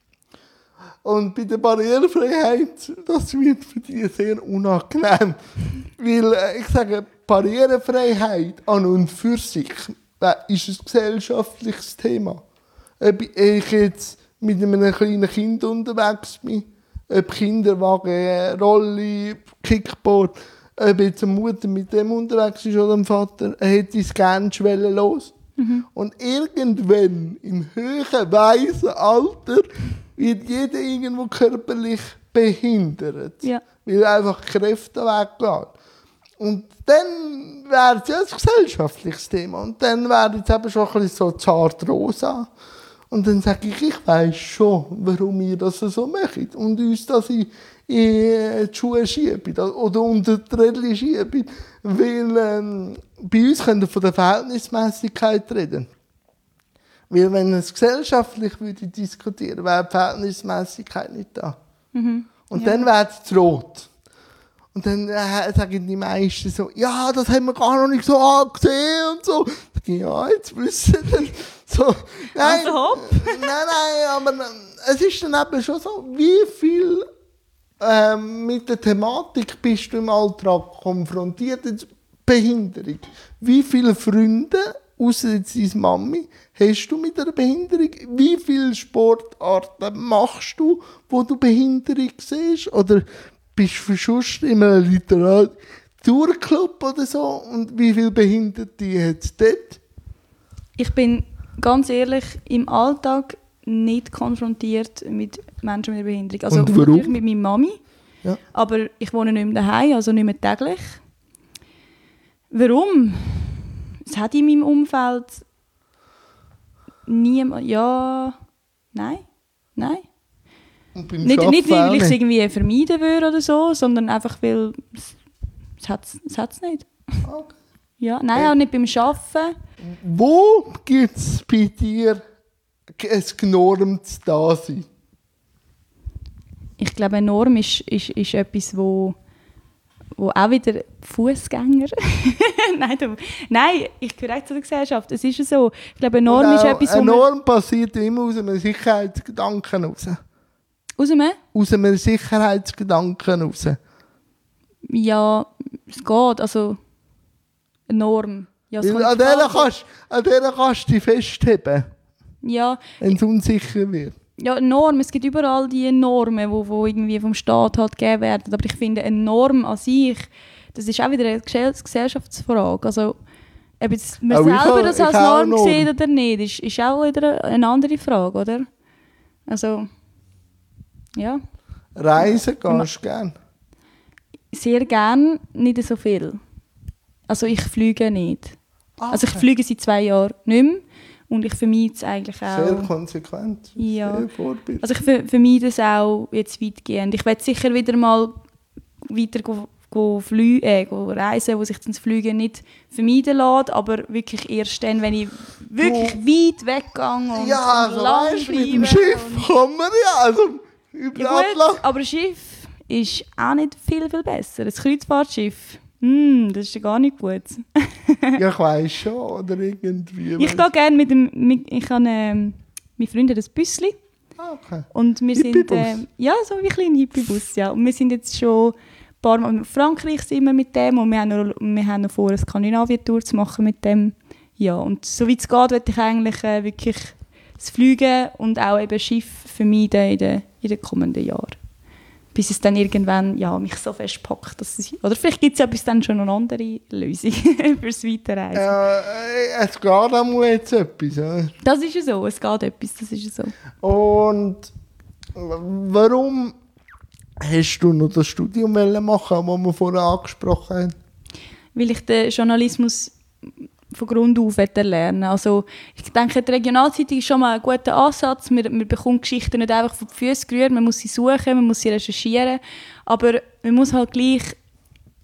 Speaker 1: Und bei der Barrierefreiheit, das wird für dich sehr unangenehm. Weil, äh, ich sage, Barrierefreiheit an und für sich äh, ist ein gesellschaftliches Thema. Ob ich jetzt mit einem kleinen Kind unterwegs bin, ob Kinderwagen, Rolli, Kickboard, ob jetzt eine Mutter mit dem unterwegs ist oder ein Vater, hätte ich es gerne schwellenlos. Mhm. Und irgendwann, im höheren, weisen Alter, wird jeder irgendwo körperlich behindert. Ja. Weil einfach Kräfte weggehen. Und dann wäre es ja ein gesellschaftliches Thema. Und dann wäre es eben schon ein bisschen so zart rosa. Und dann sage ich, ich weiss schon, warum ihr das so macht. Und uns das in, in die Schuhe schieben oder unter die Rädchen schieben. Weil ähm, bei uns können wir von der Verhältnismäßigkeit reden. Weil wenn es gesellschaftlich würde diskutieren, wäre die Verhältnismäßigkeit nicht da. Mhm. Und ja. Dann wäre es rot. Und dann äh, sagen die meisten so, ja, das haben wir gar noch nicht so angesehen und so. Ich sage, ja, jetzt wissen wir so. Nein, also hopp. nein, nein, aber es ist dann eben schon so, wie viel äh, mit der Thematik bist du im Alltag konfrontiert, jetzt Behinderung. Wie viele Freunde, außer jetzt deine Mami, hast du mit einer Behinderung? Wie viele Sportarten machst du, wo du Behinderung siehst? Oder bist du verschusst in einem Literaturclub oder so? Und wie viele Behinderte hat es dort?
Speaker 2: Ich bin ganz ehrlich im Alltag nicht konfrontiert mit Menschen mit einer Behinderung. Also
Speaker 1: und warum?
Speaker 2: Mit meiner Mami. Ja. Aber ich wohne nicht mehr daheim, also nicht mehr täglich. Warum? Es hat in meinem Umfeld niemand. Ja. Nein. Nein. Nicht, nicht weil ich es irgendwie vermeiden würde oder so, sondern einfach weil es, es hat es nicht. Okay. Ja, nein, auch nicht beim Arbeiten.
Speaker 1: Wo gibt es bei dir ein genormtes Dasein?
Speaker 2: Ich glaube, eine Norm ist, ist, ist etwas, wo, wo auch wieder Fußgänger. nein, du, nein, ich gehöre auch zu der Gesellschaft. Es ist so. Ich glaube, eine Norm ist etwas, wo
Speaker 1: eine Norm passiert immer aus einem Sicherheitsgedanken heraus.
Speaker 2: Aus einem?
Speaker 1: Aus einem Sicherheitsgedanken heraus.
Speaker 2: Ja, es geht. Also, eine Norm. Ja,
Speaker 1: an der kannst, an der kannst du dich festheben.
Speaker 2: Ja.
Speaker 1: Wenn es unsicher wird.
Speaker 2: Ja, Norm. Es gibt überall diese Normen, die wo, wo irgendwie vom Staat halt gegeben werden. Aber ich finde, eine Norm an sich, das ist auch wieder eine Gesellschaftsfrage. Also, ob jetzt man auch selber ich, das als Norm, Norm sieht oder nicht, ist, ist auch wieder eine andere Frage, oder? Also, ja.
Speaker 1: Reisen gehst du gerne?
Speaker 2: Sehr gerne, nicht so viel. Also ich fliege nicht. Okay. Also ich fliege seit zwei Jahren nicht mehr und ich vermeide es eigentlich auch.
Speaker 1: Sehr konsequent,
Speaker 2: ja.
Speaker 1: Sehr vorbildlich.
Speaker 2: Also ich vermeide es auch jetzt weitgehend. Ich werde sicher wieder mal weiter go, go fly, äh, go reisen, wo sich das Fliegen nicht vermeiden lässt, aber wirklich erst dann, wenn ich wirklich oh. weit weggehe und,
Speaker 1: ja,
Speaker 2: und
Speaker 1: also
Speaker 2: lang
Speaker 1: weißt, bleibe. Mit dem Schiff kommen wir ja, also über
Speaker 2: ja, gut, aber Schiff ist auch nicht viel, viel besser. Ein Kreuzfahrtschiff, mm, das ist ja gar nicht gut.
Speaker 1: Ja, ich weiss schon, oder irgendwie.
Speaker 2: Ich gehe gerne mit dem, mit, ich habe ähm, meine Freunde das Büsschen.
Speaker 1: Okay.
Speaker 2: Und wir sind, äh, ja, so wie ein kleiner Hippiebus, ja. Und wir sind jetzt schon ein paar Mal in Frankreich sind wir mit dem und wir haben noch, wir haben noch vor, eine Skandinavien-Tour zu machen mit dem. Ja, und so wie es geht, möchte ich eigentlich äh, wirklich das Fliegen und auch eben Schiff vermeiden in den, in den kommenden Jahren. Bis es dann irgendwann ja, mich so festpackt, dass es, oder vielleicht gibt es ja bis dann schon eine andere Lösung fürs Weiterreisen.
Speaker 1: Ja, es geht auch jetzt etwas. Oder?
Speaker 2: Das ist ja so, es geht etwas, das ist ja so.
Speaker 1: Und warum hast du noch das Studium machen, das wir vorher angesprochen haben?
Speaker 2: Weil ich den Journalismus von Grund auf lernen. Also ich denke, die Regionalzeitung ist schon mal ein guter Ansatz. Man, man bekommt Geschichten nicht einfach von den Füßen gerührt, man muss sie suchen, man muss sie recherchieren, aber man muss halt gleich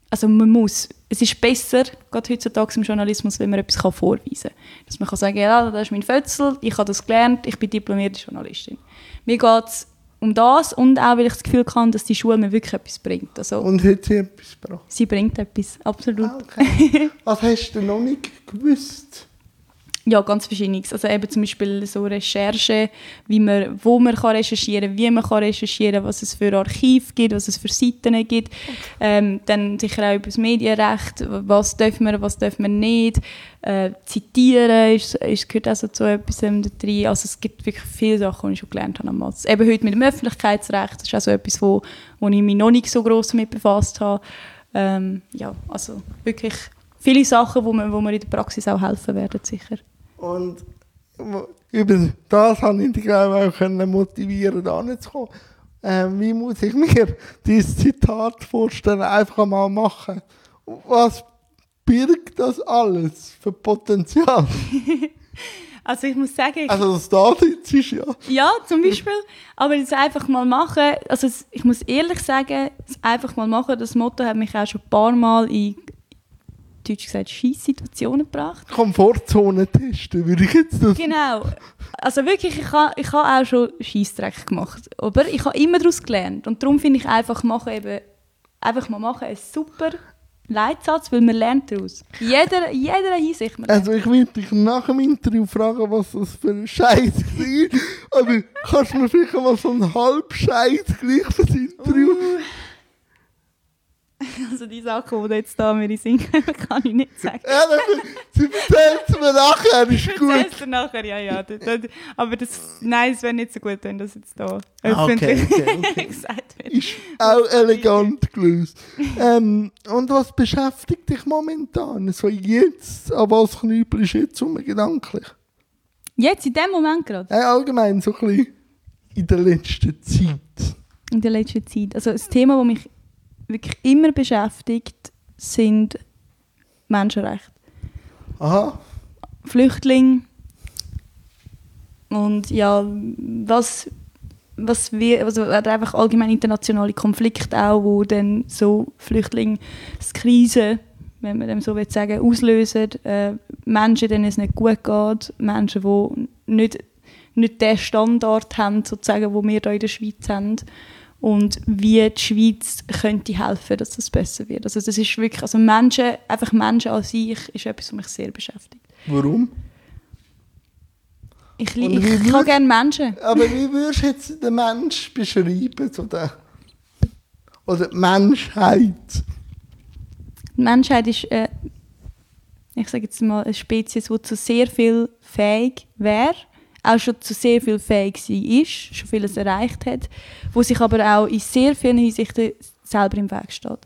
Speaker 2: also man muss, es ist besser, gerade heutzutage im Journalismus, wenn man etwas kann vorweisen kann. Dass man kann sagen, ja, das ist mein Fötzel, ich habe das gelernt, ich bin diplomierte Journalistin. Mir geht es um das und auch, weil ich das Gefühl habe, dass die Schule mir wirklich etwas bringt. Also,
Speaker 1: und hat sie etwas gebracht?
Speaker 2: Sie bringt etwas, absolut.
Speaker 1: Okay. Was hast du noch nicht gewusst?
Speaker 2: Ja, ganz Verschiedenes. Also eben zum Beispiel so Recherche, wie man, wo man kann recherchieren kann, wie man kann recherchieren kann, was es für Archive gibt, was es für Seiten gibt. Okay. Ähm, dann sicher auch über das Medienrecht, was dürfen wir, was dürfen wir nicht. Äh, zitieren ist, ist, gehört auch so zu etwas ähm, da rein. Also es gibt wirklich viele Sachen, die ich schon gelernt habe am Matz. Eben heute mit dem Öffentlichkeitsrecht, das ist auch so etwas, wo, wo ich mich noch nicht so gross damit befasst habe. Ähm, ja, also wirklich viele Sachen, wo mir wo mir in der Praxis auch helfen werden, sicher.
Speaker 1: Und über das habe ich dich auch motivieren, da zu kommen. Ähm, wie muss ich mir dieses Zitat vorstellen, einfach mal machen? Was birgt das alles für Potenzial?
Speaker 2: Also ich muss sagen... Ich,
Speaker 1: also das Datenz ist ja...
Speaker 2: Ja, zum Beispiel. Aber das einfach mal machen, also ich muss ehrlich sagen, das einfach mal machen, das Motto hat mich auch schon ein paar Mal in... Deutsch gesagt, Scheisssituationen gebracht.
Speaker 1: Komfortzone testen, würde ich jetzt das...
Speaker 2: Genau. Also wirklich, ich habe ich ha auch schon Scheissdreck gemacht. Aber ich habe immer daraus gelernt. Und darum finde ich einfach machen eben, einfach mal machen ein super Leitsatz, weil man lernt daraus. In jeder, in jeder Hinsicht.
Speaker 1: Also ich würde dich nach dem Interview fragen, was das für ein Scheiß war. Aber kannst du mir vielleicht mal so einen Halbscheiß gleich für das Interview... Uh.
Speaker 2: Also die Sachen, die jetzt da mir singen, kann ich nicht sagen.
Speaker 1: Ja, sie erzählt es mir nachher, ist gut.
Speaker 2: Erzählst du nachher, ja, ja. Das, das, aber das, nein, es wäre nicht so gut, wenn das jetzt da
Speaker 1: öffentlich okay, okay, okay. gesagt wird. Ist auch elegant gelöst. ähm, und was beschäftigt dich momentan? So jetzt, an was knüppelst du jetzt um gedanklich?
Speaker 2: Jetzt, in dem Moment gerade?
Speaker 1: Ja, allgemein, so ein bisschen in der letzten Zeit.
Speaker 2: In der letzten Zeit. Also das Thema, das mich wirklich immer beschäftigt, sind Menschenrechte.
Speaker 1: Aha.
Speaker 2: Flüchtlinge und ja, was, was wir, also einfach allgemein internationale Konflikte auch, wo dann so Flüchtlingskrise, wenn man dem so will sagen, auslösen, äh, Menschen, denen es nicht gut geht, Menschen, die nicht, nicht den Standard haben, sozusagen, wo wir hier in der Schweiz haben. Und wie die Schweiz könnte helfen, dass das besser wird. Also das ist wirklich, also Menschen, einfach Menschen an sich, ist etwas, was mich sehr beschäftigt.
Speaker 1: Warum?
Speaker 2: Ich, ich, ich kann gerne Menschen.
Speaker 1: Aber wie würdest du jetzt den Menschen beschreiben? So den, oder die Menschheit?
Speaker 2: Die Menschheit ist, äh, ich sage jetzt mal, eine Spezies, die zu sehr viel fähig wäre, auch schon zu sehr viel fähig war, schon vieles erreicht hat, wo sich aber auch in sehr vielen Hinsichten selber im Weg steht.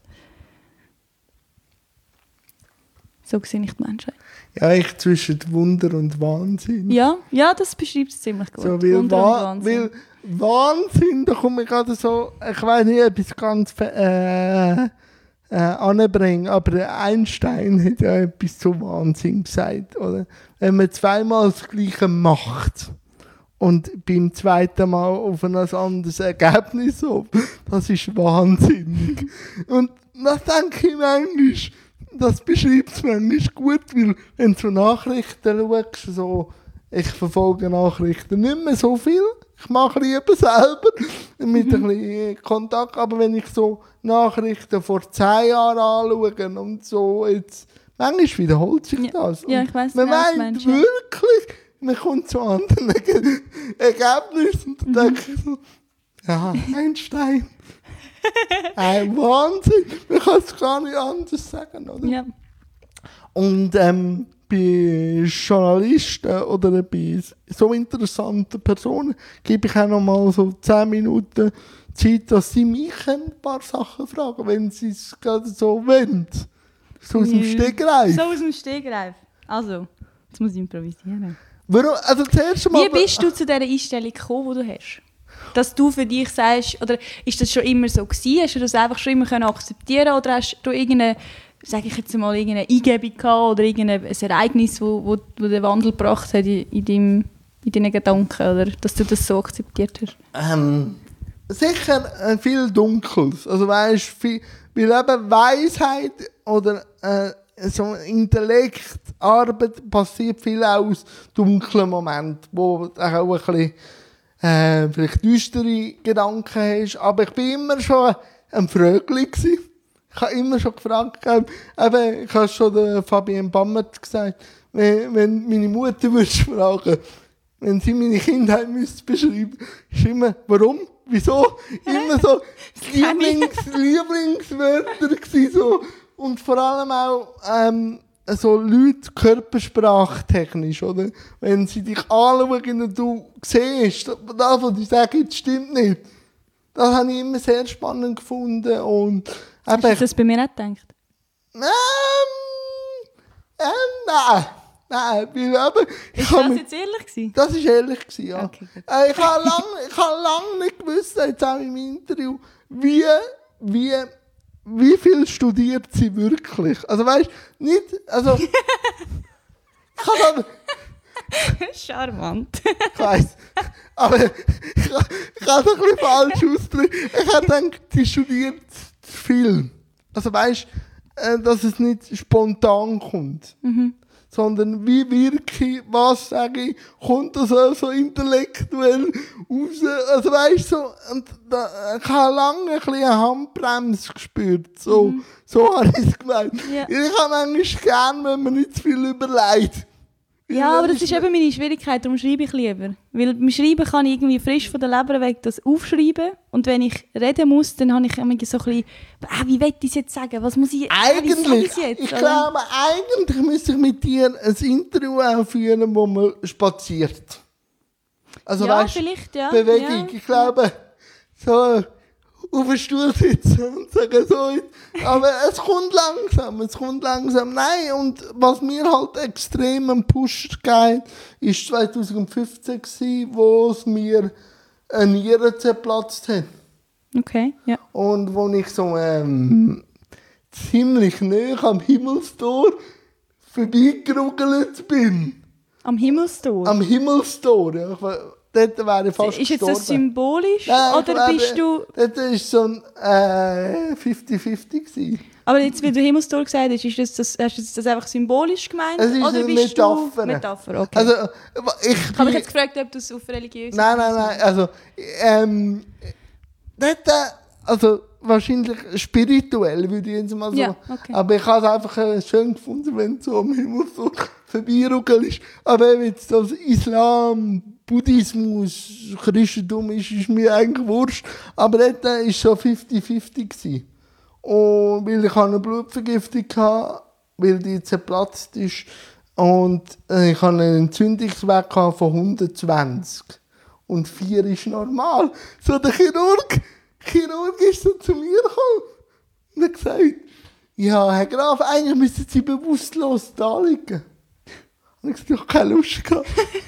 Speaker 2: So sehe ich die Menschheit.
Speaker 1: Ja, ich zwischen Wunder und Wahnsinn.
Speaker 2: Ja, ja, das beschreibt es ziemlich gut.
Speaker 1: So, weil,
Speaker 2: Wunder
Speaker 1: Wa-
Speaker 2: und Wahnsinn.
Speaker 1: Weil Wahnsinn, da komme ich gerade so, ich weiß nicht, etwas ganz äh, äh, anbringen, aber Einstein hat ja etwas zu Wahnsinn gesagt, oder? Wenn man zweimal das Gleiche macht und beim zweiten Mal auf ein anderes Ergebnis kommt, das ist wahnsinnig. Und das denke ich manchmal, das beschreibt es manchmal gut, weil wenn du so Nachrichten schaust, so, ich verfolge Nachrichten nicht mehr so viel, ich mache lieber selber mit mhm. ein bisschen Kontakt, aber wenn ich so Nachrichten vor zehn Jahren anschaue und so, jetzt, manchmal wiederholt sich das.
Speaker 2: Ja, ja ich weiss,
Speaker 1: man
Speaker 2: was
Speaker 1: meint wirklich, man kommt zu anderen Ergebnissen und dann mhm. denke ich so, ja, Einstein. Ein Wahnsinn, man kann es gar nicht anders sagen, oder?
Speaker 2: Ja.
Speaker 1: Und ähm, bei Journalisten oder bei so interessanten Personen gebe ich auch noch mal so zehn Minuten Zeit, dass sie mich ein paar Sachen fragen, wenn sie es gerade so wollen. So aus dem Stegreif.
Speaker 2: So aus dem Stegreif. Also, jetzt muss ich improvisieren.
Speaker 1: Warum? Also zuerst mal,
Speaker 2: wie bist du zu dieser Einstellung gekommen, die du hast? Dass du für dich sagst, oder ist das schon immer so gewesen? Hast du das einfach schon immer können akzeptieren oder hast du irgendeine, sage ich jetzt mal, irgendeine Eingebung gehabt oder irgendein Ereignis, wo, wo, wo den Wandel gebracht hat in, in, deinem, in deinen Gedanken, oder dass du das so akzeptiert hast?
Speaker 1: Ähm, sicher äh, viel Dunkles. Also weißt viel, weil eben Weisheit oder äh, so Intellekt, Arbeit passiert viel auch aus dunklen Momenten, wo du auch ein bisschen äh, vielleicht düstere Gedanken hast. Aber ich bin immer schon ein Frögli gsi. Ich habe immer schon gefragt, äh, eben, ich habe schon der Fabienne Bammert gesagt, wenn, wenn meine Mutter würde fragen, wenn sie meine Kindheit müsste beschreiben, ist immer, warum, wieso, immer so Lieblings, Lieblingswörter gsi, so. Und vor allem auch ähm, so Leute körpersprachtechnisch, oder? Wenn sie dich anschauen und du siehst, das, was die sagen, das stimmt nicht. Das habe ich immer sehr spannend gefunden. Und,
Speaker 2: hast du das bei mir nicht gedacht?
Speaker 1: Ähm, ähm, nein. Nein, weil eben...
Speaker 2: Ist das mit, jetzt ehrlich gewesen?
Speaker 1: Das war ehrlich gewesen, ja.
Speaker 2: Okay,
Speaker 1: äh, ich habe lange lang nicht gewusst, jetzt auch im Interview, wie, wie, wie viel studiert sie wirklich. Also weißt du, nicht... Also, ich habe
Speaker 2: charmant.
Speaker 1: Ich weiss. Aber ich, ich, ich habe es ein bisschen falsch ausgedrückt. Ich habe gedacht, sie studiert viel. Also weißt du, dass es nicht spontan kommt. Mhm. Sondern wie wirklich, was sage ich, kommt das auch so intellektuell raus. Also weißt du, so, und da, ich habe lange ein bisschen eine Handbremse gespürt. So, mhm. so habe ich es gemeint. Ja. Ich habe manchmal gern, wenn man nicht zu viel überlegt.
Speaker 2: Ja, aber das ist eben meine Schwierigkeit, darum schreibe ich lieber. Weil beim Schreiben kann ich irgendwie frisch von der Leber weg das aufschreiben. Und wenn ich reden muss, dann habe ich immer so ein bisschen, ah, wie will ich es jetzt sagen? Was muss ich,
Speaker 1: eigentlich,
Speaker 2: ah, jetzt,
Speaker 1: ich glaube, eigentlich müsste ich mit dir ein Interview auch führen, wo man spaziert. Also
Speaker 2: ja,
Speaker 1: weißt,
Speaker 2: vielleicht, ja.
Speaker 1: Bewegung.
Speaker 2: Ja.
Speaker 1: Ich glaube, so auf dem Stuhl sitzen und sagen so. Aber es kommt langsam, es kommt langsam. Nein, und was mir halt extrem einen Push gegeben hat, war zwanzig fünfzehn, wo es mir eine Niere zerplatzt hat.
Speaker 2: Okay, ja.
Speaker 1: Und wo ich so ähm, ziemlich nahe am Himmelstor vorbeigerugelt bin.
Speaker 2: Am Himmelstor?
Speaker 1: Am Himmelstor, ja. Dort wäre ich fast
Speaker 2: Ist jetzt
Speaker 1: gestorben.
Speaker 2: das symbolisch?
Speaker 1: Nein,
Speaker 2: oder glaube, bist du...
Speaker 1: Dort war so ein äh, fifty fifty gewesen.
Speaker 2: Aber jetzt, wie du Himmelstor gesagt hast, ist das, das, hast du das einfach symbolisch gemeint?
Speaker 1: Es ist
Speaker 2: oder
Speaker 1: eine
Speaker 2: bist
Speaker 1: Metapher.
Speaker 2: Du Metapher, okay.
Speaker 1: Also, ich,
Speaker 2: ich habe mich jetzt gefragt, ob du es auf religiös...
Speaker 1: Nein, nein, nein. Also, ähm, dort, also wahrscheinlich spirituell, würde ich jetzt mal so.
Speaker 2: Ja, okay.
Speaker 1: Aber ich habe es einfach äh, schön gefunden, wenn es so am Himmel so vorbeiruckeln ist. Aber wenn jetzt das Islam, Buddhismus, Christentum ist, ist mir eigentlich wurscht. Aber dort war es schon fifty fifty gewesen. Und weil ich eine Blutvergiftung hatte, weil die zerplatzt ist. Und äh, ich hatte einen Entzündungswert von hundertzwanzig. Und vier ist normal. So der Chirurg, Chirurg ist so zu mir gekommen und hat gesagt, ja, Herr Graf, eigentlich müssen Sie bewusstlos da liegen. Und ich gesagt, ich habe keine Lust gehabt.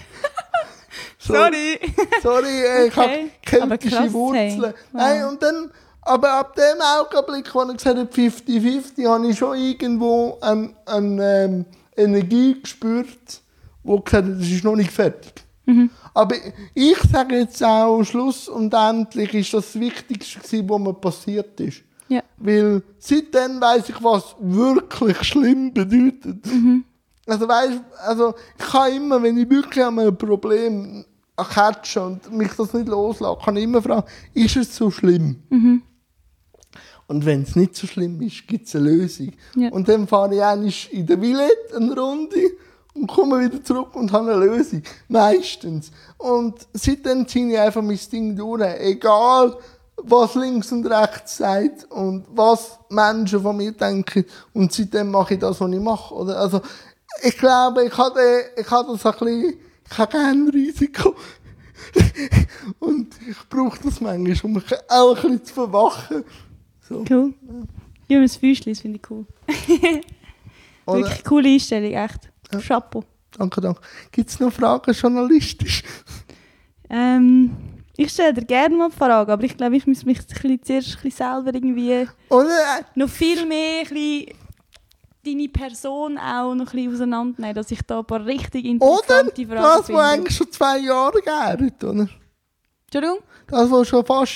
Speaker 1: So,
Speaker 2: sorry.
Speaker 1: Sorry, äh, ich
Speaker 2: okay.
Speaker 1: habe keltische Wurzeln.
Speaker 2: Hey. Wow.
Speaker 1: Nein, und dann, aber ab dem Augenblick, wo er gesagt hat, fifty fifty, habe ich schon irgendwo eine ein, ähm, Energie gespürt, die gesagt hat, das ist noch nicht fertig. Mhm. Aber ich sage jetzt auch, Schluss und endlich ist das das Wichtigste, was mir passiert ist.
Speaker 2: Ja.
Speaker 1: Weil seitdem weiss ich, was wirklich schlimm bedeutet. Mhm. Also weißt, also ich kann immer, wenn ich wirklich ein Problem catche und mich das nicht loslasse, kann ich immer fragen, ist es so schlimm? Mhm. Und wenn es nicht so schlimm ist, gibt es eine Lösung. Ja. Und dann fahre ich einmal in der Villette eine Runde und komme wieder zurück und habe eine Lösung. Meistens. Und seitdem ziehe ich einfach mein Ding durch. Egal, was links und rechts sagt und was Menschen von mir denken. Und seitdem mache ich das, was ich mache. Oder? Also, ich glaube, ich habe, ich habe das ein bisschen, ich habe kein Risiko. Und ich brauche das manchmal, um mich auch ein bisschen zu verwachen. So.
Speaker 2: Cool. Ja, das Füßchen, das finde ich cool. Wirklich coole Einstellung, echt. Ja. Chapeau.
Speaker 1: Danke, danke. Gibt es noch Fragen journalistisch?
Speaker 2: Ähm, ich stelle dir gerne mal Fragen, aber ich glaube, ich muss mich ein zuerst ein bisschen selber irgendwie
Speaker 1: Oder?
Speaker 2: noch viel mehr ein bisschen deine Person auch noch ein bisschen auseinandernehmen, dass ich da ein paar richtig interessante
Speaker 1: oder
Speaker 2: Fragen finde.
Speaker 1: das, was eigentlich schon zwei Jahre gärt, oder?
Speaker 2: Entschuldigung?
Speaker 1: Das, was schon fast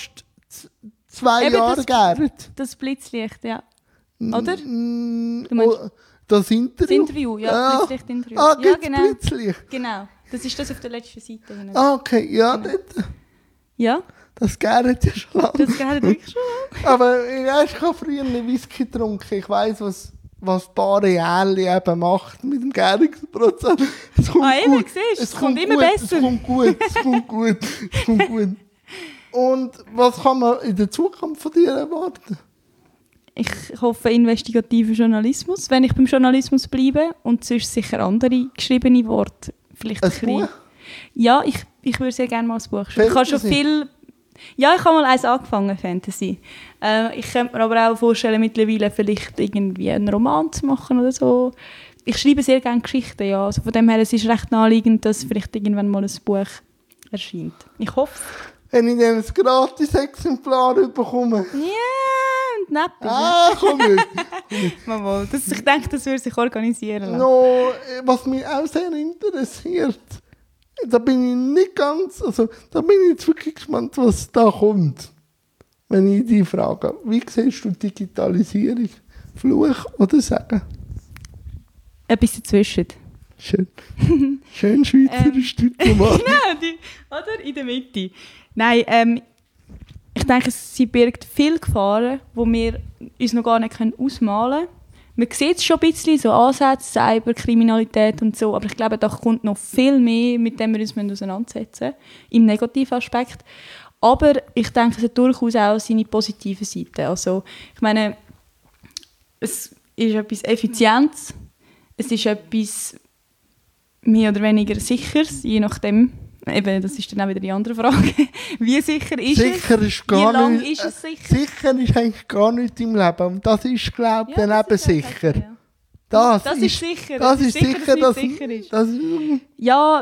Speaker 1: z- zwei
Speaker 2: Eben
Speaker 1: Jahre
Speaker 2: das-
Speaker 1: Gerrit.
Speaker 2: Das Blitzlicht, ja. Oder?
Speaker 1: Mm,
Speaker 2: Du meinst-
Speaker 1: oh, das Interview?
Speaker 2: Das Interview, ja,
Speaker 1: Ah.
Speaker 2: Blitzlicht-Interview.
Speaker 1: Ah,
Speaker 2: ja,
Speaker 1: gibt's
Speaker 2: genau.
Speaker 1: Blitzlicht?
Speaker 2: Genau. Das ist das auf der letzten Seite. hinten.
Speaker 1: Ah, okay, ja,
Speaker 2: Genau.
Speaker 1: dort.
Speaker 2: Ja,
Speaker 1: Das Gerrit ja schon lange.
Speaker 2: das geht wirklich schon.
Speaker 1: Aber ja, ich habe früher einen Whisky getrunken. Ich weiss, was, was Barreale eben macht mit dem Gärungsprozess. Es kommt
Speaker 2: Ah, eben,
Speaker 1: gut.
Speaker 2: siehst du, es kommt immer
Speaker 1: gut,
Speaker 2: besser.
Speaker 1: Es kommt gut, es kommt gut, es kommt gut. Und was kann man in der Zukunft von dir erwarten?
Speaker 2: Ich hoffe investigativen Journalismus, wenn ich beim Journalismus bleibe. Und sonst sicher andere geschriebene Worte. Vielleicht
Speaker 1: Ein
Speaker 2: ein bisschen.
Speaker 1: Buch?
Speaker 2: Ja, ich, ich würde sehr gerne mal ein Buch schreiben. Ich habe schon
Speaker 1: Fantasy?
Speaker 2: viel... Ja, ich habe mal eins angefangen, Fantasy. Äh, ich könnte mir aber auch vorstellen, mittlerweile vielleicht irgendwie einen Roman zu machen oder so. Ich schreibe sehr gerne Geschichten, ja. Also von dem her, es ist recht naheliegend, dass vielleicht irgendwann mal ein Buch erscheint. Ich hoffe.
Speaker 1: Wenn ich dann ein gratis Exemplar bekomme.
Speaker 2: Ja, und nett.
Speaker 1: Ah, komm nicht.
Speaker 2: Mal, das, ich denke, das würde sich organisieren lassen.
Speaker 1: No, äh, was mich auch sehr interessiert, da bin ich nicht ganz, also da bin ich jetzt wirklich gespannt, was da kommt. Wenn ich dich frage, wie siehst du Digitalisierung? Fluch oder Segen?
Speaker 2: Etwas dazwischen.
Speaker 1: Schön. Schön schweizerisch Diplomat.
Speaker 2: Genau, die, oder? In der Mitte. Nein, ähm, ich denke, sie birgt viele Gefahren, die wir uns noch gar nicht ausmalen können. Man sieht es schon ein bisschen, so Ansätze, Cyberkriminalität und so, aber ich glaube, da kommt noch viel mehr, mit dem wir uns auseinandersetzen müssen, im negativen Aspekt. Aber ich denke, es hat durchaus auch seine positiven Seiten. Also, ich meine, es ist etwas Effizientes, es ist etwas mehr oder weniger Sicheres, je nachdem. Eben, das ist dann auch wieder die andere Frage. Wie sicher ist
Speaker 1: sicher
Speaker 2: es?
Speaker 1: ist gar
Speaker 2: Wie lange
Speaker 1: nicht,
Speaker 2: ist es sicher?
Speaker 1: sicher ist eigentlich gar nichts im Leben. Und das ist, glaube ich,
Speaker 2: Ja,
Speaker 1: dann
Speaker 2: das
Speaker 1: eben
Speaker 2: ist auch
Speaker 1: sicher.
Speaker 2: sicher, ja.
Speaker 1: Das,
Speaker 2: Das ist sicher.
Speaker 1: Das
Speaker 2: Es
Speaker 1: ist
Speaker 2: ist sicher,
Speaker 1: sicher,
Speaker 2: dass
Speaker 1: dass
Speaker 2: es sicher ist.
Speaker 1: das,
Speaker 2: Ja,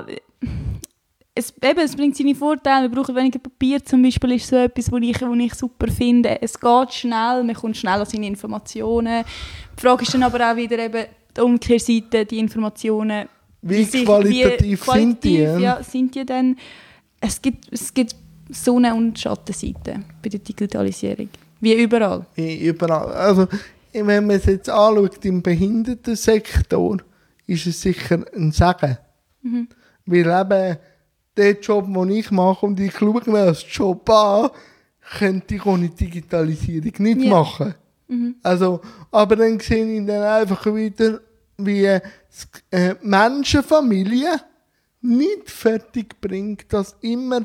Speaker 2: es, eben, es bringt seine Vorteile. Wir brauchen weniger Papier zum Beispiel, ist so etwas, was ich, was ich super finde. Es geht schnell, man kommt schnell an seine Informationen. Die Frage ist dann aber auch wieder eben die Umkehrseite, die Informationen.
Speaker 1: wie
Speaker 2: sich-
Speaker 1: qualitativ, sind die?
Speaker 2: qualitativ, ja, sind die dann... Es gibt, es gibt Sonne- und Schattenseiten bei der Digitalisierung. Wie überall.
Speaker 1: I- Überall. Also, wenn man es jetzt anschaut, im Behindertensektor, ist es sicher ein Segen.
Speaker 2: Mhm.
Speaker 1: Weil eben der Job, den ich mache, und ich schaue mir als Job an, könnte ich ohne Digitalisierung nicht
Speaker 2: Ja.
Speaker 1: machen.
Speaker 2: Mhm.
Speaker 1: Also, aber dann sehe ich dann einfach wieder, wie es, äh, Menschenfamilien nicht fertig bringt, dass immer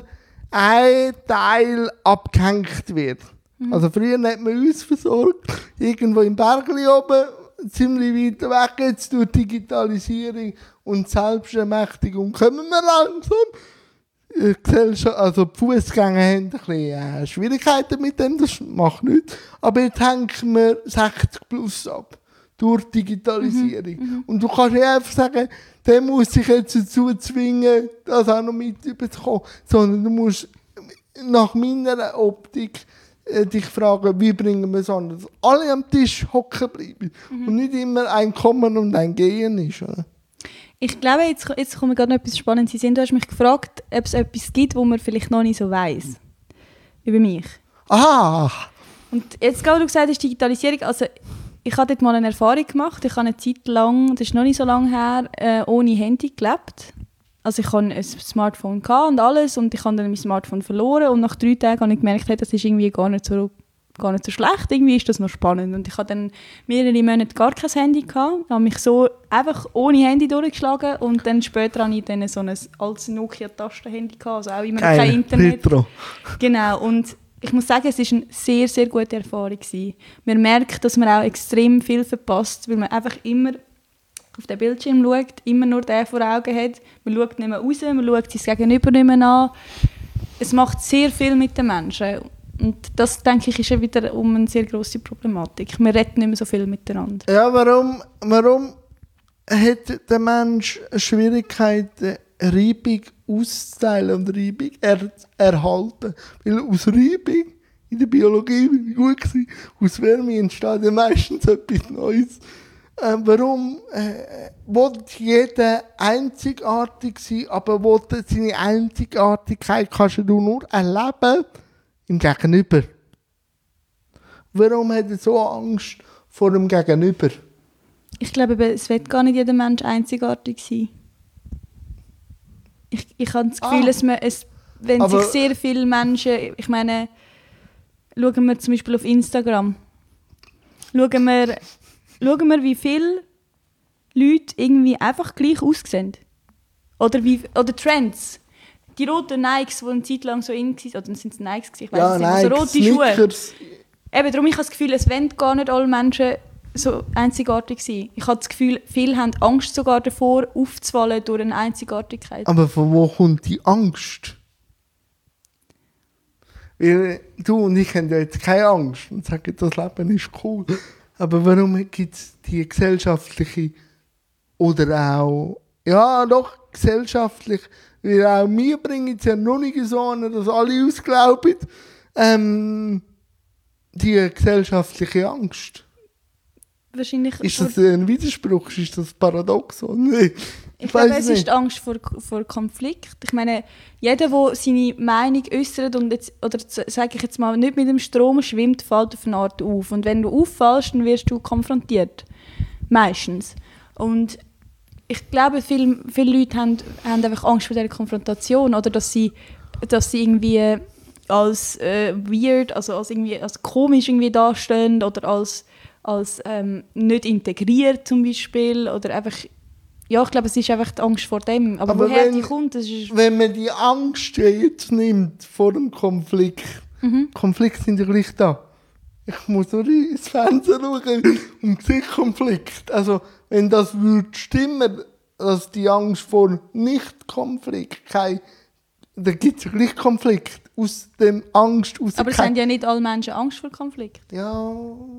Speaker 1: ein Teil abgehängt wird.
Speaker 2: Mhm.
Speaker 1: Also früher hat man uns versorgt, irgendwo im Bergli oben, ziemlich weit weg, jetzt durch Digitalisierung und Selbstermächtigung kommen wir langsam. Die Gesellschaft, also die Fußgänger haben ein bisschen äh, Schwierigkeiten mit dem, das macht nichts. Aber jetzt hängen wir sechzig plus ab durch Digitalisierung.
Speaker 2: Mhm.
Speaker 1: Und du kannst nicht einfach sagen, der muss sich jetzt dazu zwingen, das auch noch mit überzukommen, sondern du musst nach meiner Optik äh, dich fragen, wie bringen wir es an, dass alle am Tisch hocken bleiben
Speaker 2: Mhm.
Speaker 1: und nicht immer ein Kommen und ein Gehen ist. Oder?
Speaker 2: Ich glaube, jetzt, jetzt kommt mir gerade noch etwas Spannendes in den Sinn. Du hast mich gefragt, ob es etwas gibt, wo man vielleicht noch nicht so weiss. Über mich.
Speaker 1: Ah!
Speaker 2: Und jetzt, gerade du gesagt hast, Digitalisierung, also ich habe dort mal eine Erfahrung gemacht. Ich habe eine Zeit lang, das ist noch nicht so lange her, äh, ohne Handy gelebt. Also ich hatte ein Smartphone gehabt und alles und ich habe dann mein Smartphone verloren und nach drei Tagen habe ich gemerkt, hey, das ist irgendwie gar nicht so, gar nicht so schlecht, irgendwie ist das noch spannend. Und ich hatte dann mehrere Monate gar kein Handy gehabt, habe mich so einfach ohne Handy durchgeschlagen und dann später hatte ich dann so ein altes Nokia-Tastenhandy gehabt, also auch immer noch
Speaker 1: Geil,
Speaker 2: kein Internet.
Speaker 1: Retro.
Speaker 2: Genau, und ich muss sagen, es war eine sehr, sehr gute Erfahrung gewesen. Man merkt, dass man auch extrem viel verpasst, weil man einfach immer auf den Bildschirm schaut, immer nur den vor Augen hat. Man schaut nicht mehr raus, man schaut sein Gegenüber nicht mehr an. Es macht sehr viel mit den Menschen. Und das, denke ich, ist ja wieder um eine sehr grosse Problematik. Wir reden nicht mehr so viel miteinander.
Speaker 1: Ja, warum, warum hat der Mensch Schwierigkeiten, Reibung auszuteilen und Reibung er, erhalten? Weil aus Reibung in der Biologie bin ich gut gewesen, aus Wärme entsteht ja meistens etwas Neues. Äh, warum äh, will jeder einzigartig sein, aber will seine Einzigartigkeit kannst du nur erleben im Gegenüber. Warum hat er so Angst vor dem Gegenüber?
Speaker 2: Ich glaube, es wird gar nicht jeder Mensch einzigartig sein. Ich, ich habe das Gefühl,
Speaker 1: Ah.
Speaker 2: dass man, es, wenn
Speaker 1: Aber-
Speaker 2: sich sehr viele Menschen, ich meine, schauen wir zum Beispiel auf Instagram, schauen wir, schauen wir wie viele Leute irgendwie einfach gleich aussehen. Oder, wie, oder Trends. Die roten Nikes, die eine Zeit lang so in waren, oder sind es Nikes gewesen? Ich weiss
Speaker 1: Ja,
Speaker 2: es nicht.
Speaker 1: nein,
Speaker 2: Also rote Schuhe.
Speaker 1: Snickers.
Speaker 2: Eben, darum ich habe das Gefühl, es wollen gar nicht alle Menschen so einzigartig sein. Ich habe das Gefühl, viele haben Angst sogar davor, aufzufallen durch eine Einzigartigkeit.
Speaker 1: Aber von wo kommt die Angst? Weil du und ich haben ja jetzt keine Angst und sagen, das Leben ist cool. Aber warum gibt es die gesellschaftliche oder auch, ja doch, gesellschaftlich, weil auch wir bringen es ja noch nicht so an, dass alle ausglauben, ähm, die gesellschaftliche Angst.
Speaker 2: Wahrscheinlich
Speaker 1: Ist
Speaker 2: vor-
Speaker 1: das ein Widerspruch? Ist das paradox? Nee.
Speaker 2: Ich glaube,
Speaker 1: weiss
Speaker 2: es
Speaker 1: nicht.
Speaker 2: ist die Angst vor, vor Konflikt. Ich meine, jeder, der seine Meinung äußert und jetzt, oder sage ich jetzt mal, nicht mit dem Strom schwimmt, fällt auf eine Art auf. Und wenn du auffällst, dann wirst du konfrontiert. Meistens. Und ich glaube, viele, viele Leute haben, haben einfach Angst vor dieser Konfrontation oder dass sie, dass sie irgendwie als äh, weird, also als, irgendwie, als komisch irgendwie dastehen oder als, als ähm, nicht integriert zum Beispiel oder einfach. Ja, ich glaube, es ist einfach die Angst vor dem. Aber,
Speaker 1: Aber
Speaker 2: woher
Speaker 1: wenn-
Speaker 2: die kommt, das ist...
Speaker 1: Wenn man die Angst jetzt nimmt vor dem Konflikt,
Speaker 2: Mhm.
Speaker 1: Konflikte sind ja gleich da. Ich muss nur ins Fernsehen schauen und sehe Konflikt. Also, wenn das würde stimmen, dass die Angst vor Nicht-Konflikt kein, dann gibt es ja gleich Konflikt. Aus dem Angst, aus
Speaker 2: Aber es haben ja nicht alle Menschen Angst vor Konflikt.
Speaker 1: ja,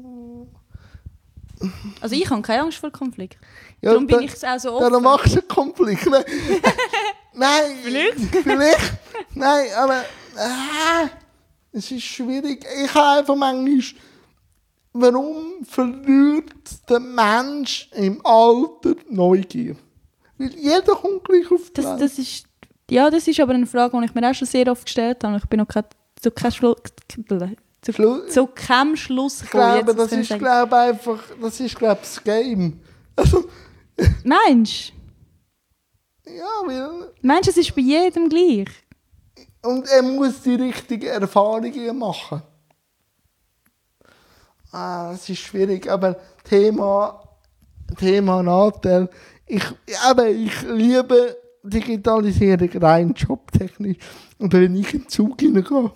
Speaker 2: Also ich habe keine Angst vor Konflikt.
Speaker 1: ja,
Speaker 2: Darum bin
Speaker 1: da-
Speaker 2: ich auch so
Speaker 1: Darum
Speaker 2: offen.
Speaker 1: machst du einen Konflikt. Ne? Nein.
Speaker 2: Vielleicht?
Speaker 1: Vielleicht. Nein, aber äh, es ist schwierig. Ich habe einfach manchmal, warum verliert der Mensch im Alter Neugier? Weil jeder kommt gleich auf die
Speaker 2: Das,
Speaker 1: Welt.
Speaker 2: das ist, ja, das ist aber eine Frage, die ich mir auch schon sehr oft gestellt habe. Ich bin noch kein, zu keinem Schluss... Zu,
Speaker 1: Schlu-
Speaker 2: zu keinem Schluss
Speaker 1: ich
Speaker 2: gekommen.
Speaker 1: glaube,
Speaker 2: Jetzt,
Speaker 1: das
Speaker 2: kann ich
Speaker 1: ist
Speaker 2: sagen.
Speaker 1: glaube einfach, das ist glaube das Game. Also,
Speaker 2: Meinst
Speaker 1: ja, weil
Speaker 2: du? Meinst du, es ist bei jedem gleich?
Speaker 1: und er muss die richtigen Erfahrungen machen. Ah, das ist schwierig, aber Thema, Thema Nachteil. Ich, eben, ich liebe Digitalisierung rein jobtechnisch. Und wenn ich in den Zug hineingehe,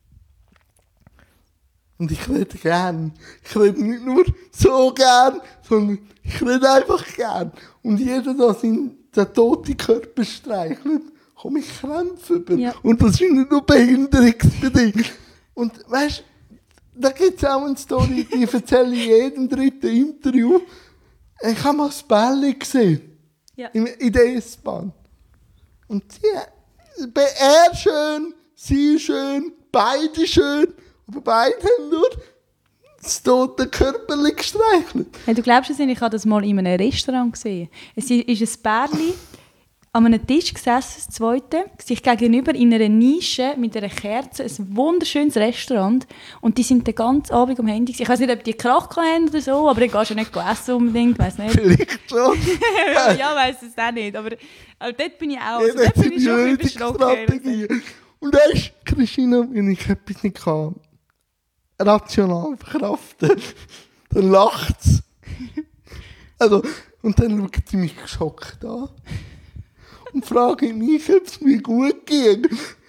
Speaker 1: und ich rede gern. Ich rede nicht nur so gern, sondern ich rede einfach gern. Und jeder, der seinen den toten Körper streichelt, komme ich Krämpfe über.
Speaker 2: Ja.
Speaker 1: Und das ist nicht nur behinderungsbedingt. Und weißt du, da gibt es auch eine Story, die erzähle ich in jedem dritten Interview. Ich habe mal das Bälle gesehen.
Speaker 2: Ja.
Speaker 1: In, in der S-Bahn. Und die, er schön, sie schön, beide schön. Aber beide haben nur das tote Körperchen gestreichelt.
Speaker 2: Hey, du glaubst es nicht, ich habe das mal in einem Restaurant gesehen. Es ist ein Pärchen an einem Tisch gesessen, das zweite, sich gegenüber in einer Nische mit einer Kerze, ein wunderschönes Restaurant. Und die sind den ganzen Abend am Handy gewesen. Ich weiß nicht, ob die Krach haben oder so, aber dann gehst du ja nicht essen unbedingt, weiss nicht.
Speaker 1: Vielleicht schon.
Speaker 2: Ja, weiss es auch nicht, aber, aber dort bin ich auch.
Speaker 1: Ja,
Speaker 2: Also,
Speaker 1: das
Speaker 2: dort bin
Speaker 1: sind
Speaker 2: ich schon ein bisschen
Speaker 1: Strategie.
Speaker 2: überschrocken.
Speaker 1: Und weisst du, Christina, wenn ich etwas nicht kann, rational verkraften, dann lacht sie. Also, und dann schaut sie mich geschockt an. Und fragt mich, ob es mir gut geht.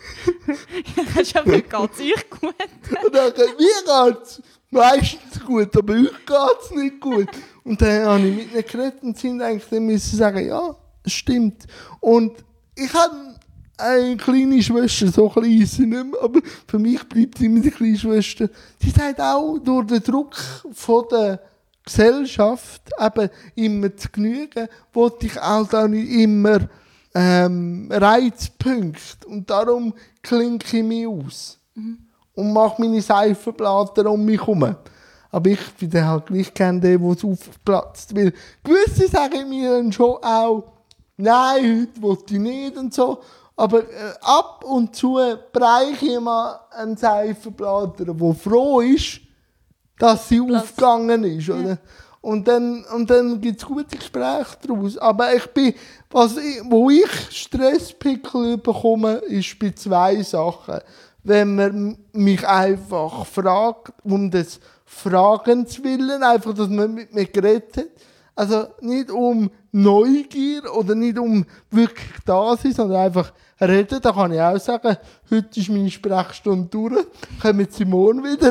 Speaker 2: Das ist aber geht es euch gut.
Speaker 1: Und dann sagt mir geht's meistens gut, aber euch geht's nicht gut. Und dann habe ich mit ihnen geredet und sie eigentlich dann müssen sagen, ja, es stimmt. Und ich habe eine kleine Schwester, so klein ist sie nicht mehr, aber für mich bleibt sie immer die kleine Schwester. Die sagt auch, durch den Druck von der Gesellschaft eben immer zu genügen, wollte ich auch da nicht immer ähm, Reizpunkte. Und darum klinke ich mich aus. Mhm. Und mache meine Seifenblätter um mich herum. Aber ich bin dann halt gleich gerne der, der es aufplatzt. Weil gewisse sagen mir dann schon auch, nein, heute will ich nicht und so. Aber äh, ab und zu breche ich mal einen Seifenblätter, der froh ist, dass sie
Speaker 2: Platz.
Speaker 1: aufgegangen ist. Oder?
Speaker 2: Ja.
Speaker 1: Und dann, und dann gibt es gute Gespräche daraus. Aber ich bin, was ich, wo ich Stresspickel bekomme, ist bei zwei Sachen. Wenn man mich einfach fragt, um des Fragens willen, einfach, dass man mit mir geredet hat. Also nicht um Neugier oder nicht um wirklich da sein, sondern einfach reden. Da kann ich auch sagen, heute ist meine Sprechstunde durch, kommen Sie morgen wieder.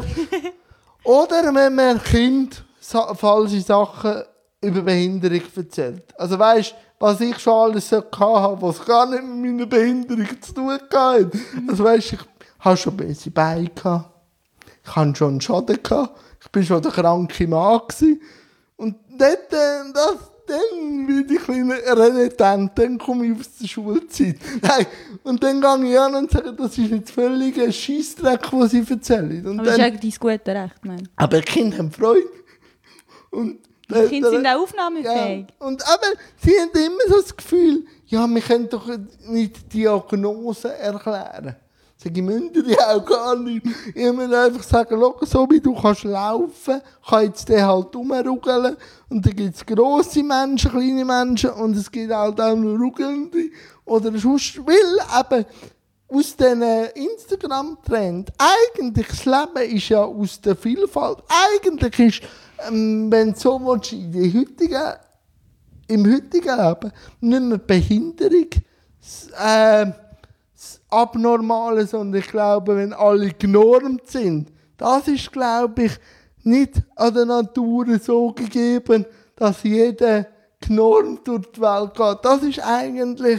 Speaker 1: Oder wenn man Kind sa- falsche Sachen über Behinderung erzählt. Also weisst, was ich schon alles so hatte, was gar nicht mit meiner Behinderung zu tun hatte. Also weisst, ich hatte schon böse Beine gehabt. Ich hatte schon einen Schaden gehabt. Ich war schon der kranke Mann gewesen. Und dort, äh, das, dann werde ich ein bisschen renitent, dann komme ich aus der Schulzeit. Nein, und dann gehe ich an und sage, das ist jetzt völlig ein Scheissdreck, was sie erzählen. Und
Speaker 2: Aber das
Speaker 1: dann,
Speaker 2: ist eigentlich dein gutes Recht, mein.
Speaker 1: aber die Kinder haben Freude. Und
Speaker 2: Die Kinder sind auch aufnahmefähig.
Speaker 1: ja, und aber sie haben immer so das Gefühl, ja, wir können doch nicht Diagnosen erklären. Sag ich, müssen die auch gar nicht. Ich muss einfach sagen, schau, so wie du kannst laufen, kann jetzt der halt rumrugeln. Und dann gibt es grosse Menschen, kleine Menschen und es gibt halt auch noch rugelnde. Oder sonst, weil eben aus diesen Instagram-Trend, eigentlich das Leben ist ja aus der Vielfalt. Eigentlich ist, ähm, wenn du so willst, in die heutigen, im heutigen Leben nicht mehr Behinderung, äh, das Abnormale, sondern ich glaube, wenn alle genormt sind, das ist, glaube ich, nicht an der Natur so gegeben, dass jeder genormt durch die Welt geht. Das ist eigentlich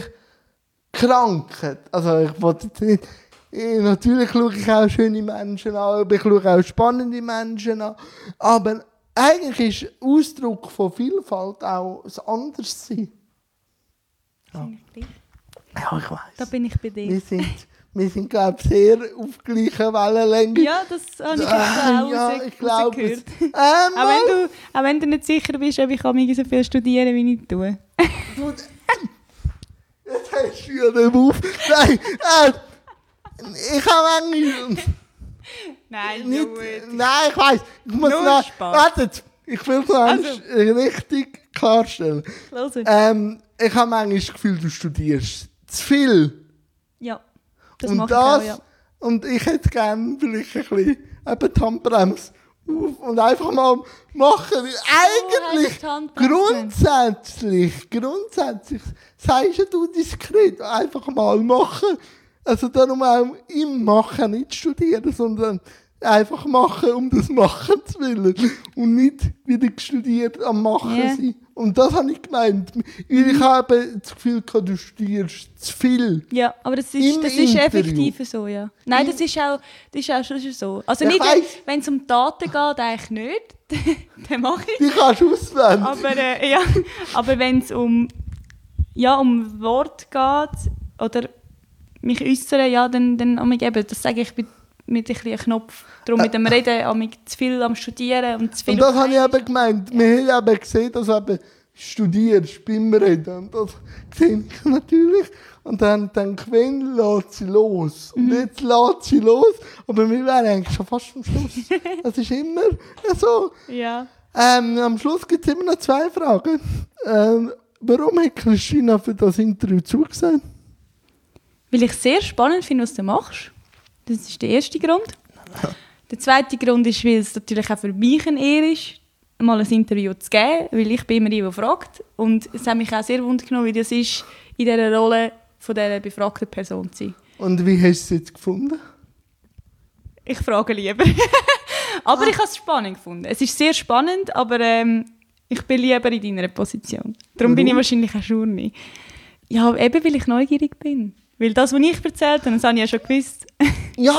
Speaker 1: Krankheit. Also ich wollte jetzt nicht... Ich, natürlich schaue ich auch schöne Menschen an, aber ich schaue auch spannende Menschen an. Aber eigentlich ist Ausdruck von Vielfalt auch das Anderssein. Ja. Ja, ich weiss.
Speaker 2: Da bin ich bei dir.
Speaker 1: Wir sind, wir sind glaube ich, sehr auf gleicher Wellenlänge.
Speaker 2: Ja, das habe ich jetzt auch
Speaker 1: ja,
Speaker 2: raus-
Speaker 1: ich glaube
Speaker 2: rausgehört.
Speaker 1: es. Ähm,
Speaker 2: Auch wenn, du, auch wenn du nicht sicher bist, ob ich kann so viel studieren wie ich tue.
Speaker 1: Jetzt hast du ja den Move. Nein, äh, ich habe eigentlich...
Speaker 2: Nein,
Speaker 1: Nicht, nein, ich weiss. Ich muss
Speaker 2: Nur
Speaker 1: noch...
Speaker 2: Spaß.
Speaker 1: Wartet, ich will es noch
Speaker 2: Also.
Speaker 1: einmal richtig klarstellen.
Speaker 2: Los.
Speaker 1: Ähm, ich habe manchmal das Gefühl, du studierst zu viel.
Speaker 2: Ja, das
Speaker 1: und
Speaker 2: mache
Speaker 1: das,
Speaker 2: ich auch, ja.
Speaker 1: Und ich hätte gerne vielleicht ein bisschen eben die Handbremse auf und einfach mal machen. Eigentlich,
Speaker 2: hast du die Handbremse?
Speaker 1: grundsätzlich, grundsätzlich, sagst du diskret, einfach mal machen. Also darum auch im Machen nicht studieren, sondern einfach machen, um das Machen zu wollen. Und nicht wieder studiert am Machen
Speaker 2: Yeah.
Speaker 1: sein. Und das habe ich gemeint. Weil ich habe das Gefühl, du studierst zu viel.
Speaker 2: Ja, aber das ist,
Speaker 1: Im
Speaker 2: das ist
Speaker 1: Interview.
Speaker 2: effektiv so, ja. Nein, das ist auch, das ist auch schon so. Also
Speaker 1: Ja,
Speaker 2: nicht,
Speaker 1: ich weiss.
Speaker 2: wenn es um Daten geht, eigentlich nicht. Dann mache ich
Speaker 1: Die kannst du auswählen.
Speaker 2: Aber, äh, ja, aber wenn es um, ja, um Wort geht oder mich äußern, ja, dann, dann amig eben, das sage ich mit, mit ein bisschen Knopf. Darum mit dem Reden amig zu viel am Studieren und zu viel...
Speaker 1: Und das
Speaker 2: auf
Speaker 1: habe ich eben gemeint. Wir haben eben gesehen, dass du eben studierst beim Reden. Und das sehe ich natürlich. Und dann denke ich, wenn lässt sie los? Und jetzt lässt sie los. Aber wir wären eigentlich schon fast am Schluss. Das ist immer so.
Speaker 2: Ja.
Speaker 1: Ähm, am Schluss gibt es immer noch zwei Fragen. Ähm, warum hat Christina für das Interview zugesagt?
Speaker 2: Weil ich sehr spannend finde, was du machst. Das ist der erste Grund. Der zweite Grund ist, weil es natürlich auch für mich eine Ehre ist, mal ein Interview zu geben, weil ich bin immer die, die fragt. Und es hat mich auch sehr wundern genommen, wie das ist, in dieser Rolle von dieser befragten Person zu sein.
Speaker 1: Und wie hast du es jetzt gefunden?
Speaker 2: Ich frage lieber. aber ah. ich habe es spannend gefunden. Es ist sehr spannend, aber ähm, ich bin lieber in deiner Position. Darum
Speaker 1: Warum?
Speaker 2: bin ich wahrscheinlich auch Schurni. Ja, eben weil ich neugierig bin. Weil das, was ich erzählt habe, das habe ich ja schon gewusst.
Speaker 1: Ja,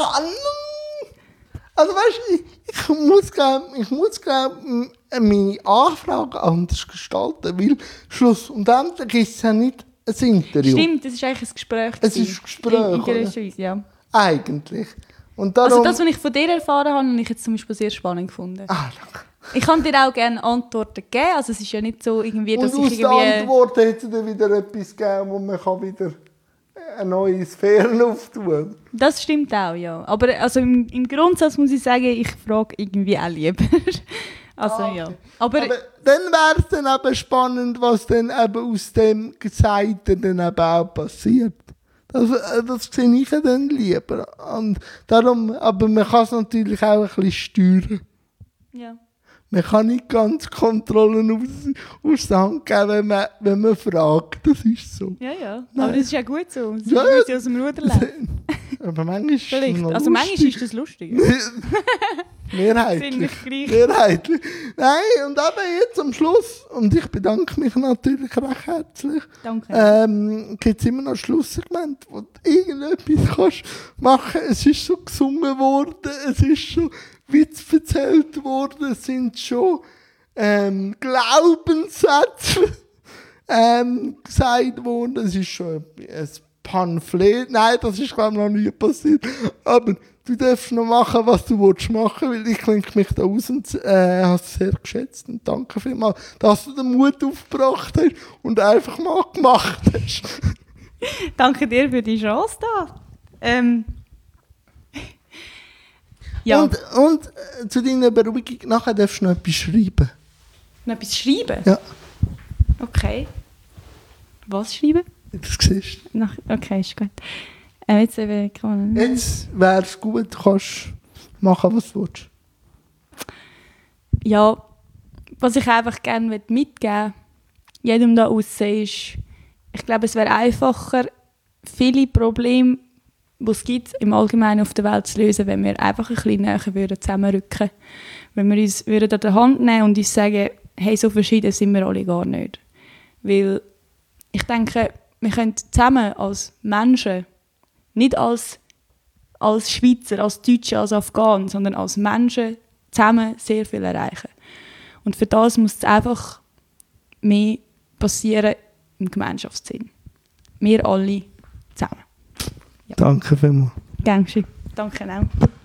Speaker 1: also weißt du, ich, ich muss glaube ich muss glaub, meine Anfrage anders gestalten, weil Schluss und endlich ist es ja nicht ein Interview.
Speaker 2: Stimmt, es ist eigentlich ein Gespräch.
Speaker 1: Es ist ein Gespräch,
Speaker 2: in, in Weise, ja.
Speaker 1: Eigentlich. Und darum,
Speaker 2: Also das, was ich von dir erfahren habe, habe ich jetzt zum Beispiel sehr spannend gefunden.
Speaker 1: Ah, danke.
Speaker 2: Ich kann dir auch gerne Antworten geben, also es ist ja nicht so irgendwie, dass
Speaker 1: Und
Speaker 2: ich
Speaker 1: aus der
Speaker 2: irgendwie...
Speaker 1: Antwort hätte es dann wieder etwas gegeben, wo man kann wieder eine neue Sphäre auftun.
Speaker 2: Das stimmt auch, ja. Aber also im, im Grundsatz muss ich sagen, ich frage irgendwie auch lieber. also
Speaker 1: Ah, okay.
Speaker 2: ja. Aber,
Speaker 1: Aber dann wäre es dann eben spannend, was dann eben aus dem Gesagten dann eben auch passiert. Das, äh, das sehe ich ja dann lieber. Und darum, aber man kann es natürlich auch ein bisschen steuern.
Speaker 2: ja.
Speaker 1: Man kann nicht ganz Kontrollen aus, aus der Hand geben, wenn man, wenn man fragt. Das ist so.
Speaker 2: Ja, ja.
Speaker 1: Nein.
Speaker 2: Aber das ist ja gut so. Sie
Speaker 1: Ja,
Speaker 2: ja, aus dem Ruder laufen.
Speaker 1: Aber manchmal ist es
Speaker 2: Vielleicht.
Speaker 1: noch
Speaker 2: Also manchmal
Speaker 1: lustig.
Speaker 2: ist das lustig.
Speaker 1: Mehrheitlich.
Speaker 2: Ziemlich gleich.
Speaker 1: Mehrheitlich. Nein, und eben jetzt am Schluss, und ich bedanke mich natürlich recht herzlich,
Speaker 2: Danke.
Speaker 1: ähm, gibt es immer noch ein Schlusssegment, wo du irgendetwas kannst machen. Es ist schon gesungen worden, es ist schon Witz erzählt worden, es sind schon ähm, Glaubenssätze ähm, gesagt worden, es ist schon ein Pamphlet. Nein, das ist glaube ich noch nie passiert. Aber du darfst noch machen, was du willst machen, weil ich klinke mich da aus und äh, habe es sehr geschätzt. Und danke vielmals, dass du den Mut aufgebracht hast und einfach mal gemacht hast.
Speaker 2: Danke dir für die Chance da. Ähm. ja.
Speaker 1: Und, und äh, zu deiner Beruhigung, nachher darfst du noch etwas schreiben.
Speaker 2: Noch etwas schreiben?
Speaker 1: Ja,
Speaker 2: Okay. Was schreiben?
Speaker 1: das siehst du.
Speaker 2: Nach, okay, ist gut. Äh, jetzt eben kann man...
Speaker 1: Jetzt wäre es gut, du kannst machen, was du willst.
Speaker 2: Ja, was ich einfach gerne mitgeben will, jedem da aussen ist, ich glaube, es wäre einfacher, viele Probleme, die es gibt, im Allgemeinen auf der Welt zu lösen, wenn wir einfach ein bisschen näher würden zusammenrücken. Wenn wir uns würden an der Hand nehmen und uns sagen, hey, so verschieden sind wir alle gar nicht. Weil ich denke, wir können zusammen als Menschen, nicht als, als Schweizer, als Deutsche, als Afghanen, sondern als Menschen zusammen sehr viel erreichen. Und für das muss es einfach mehr passieren im Gemeinschaftssinn. Wir alle zusammen.
Speaker 1: Danke vielmals.
Speaker 2: Gern geschehen. Danke auch.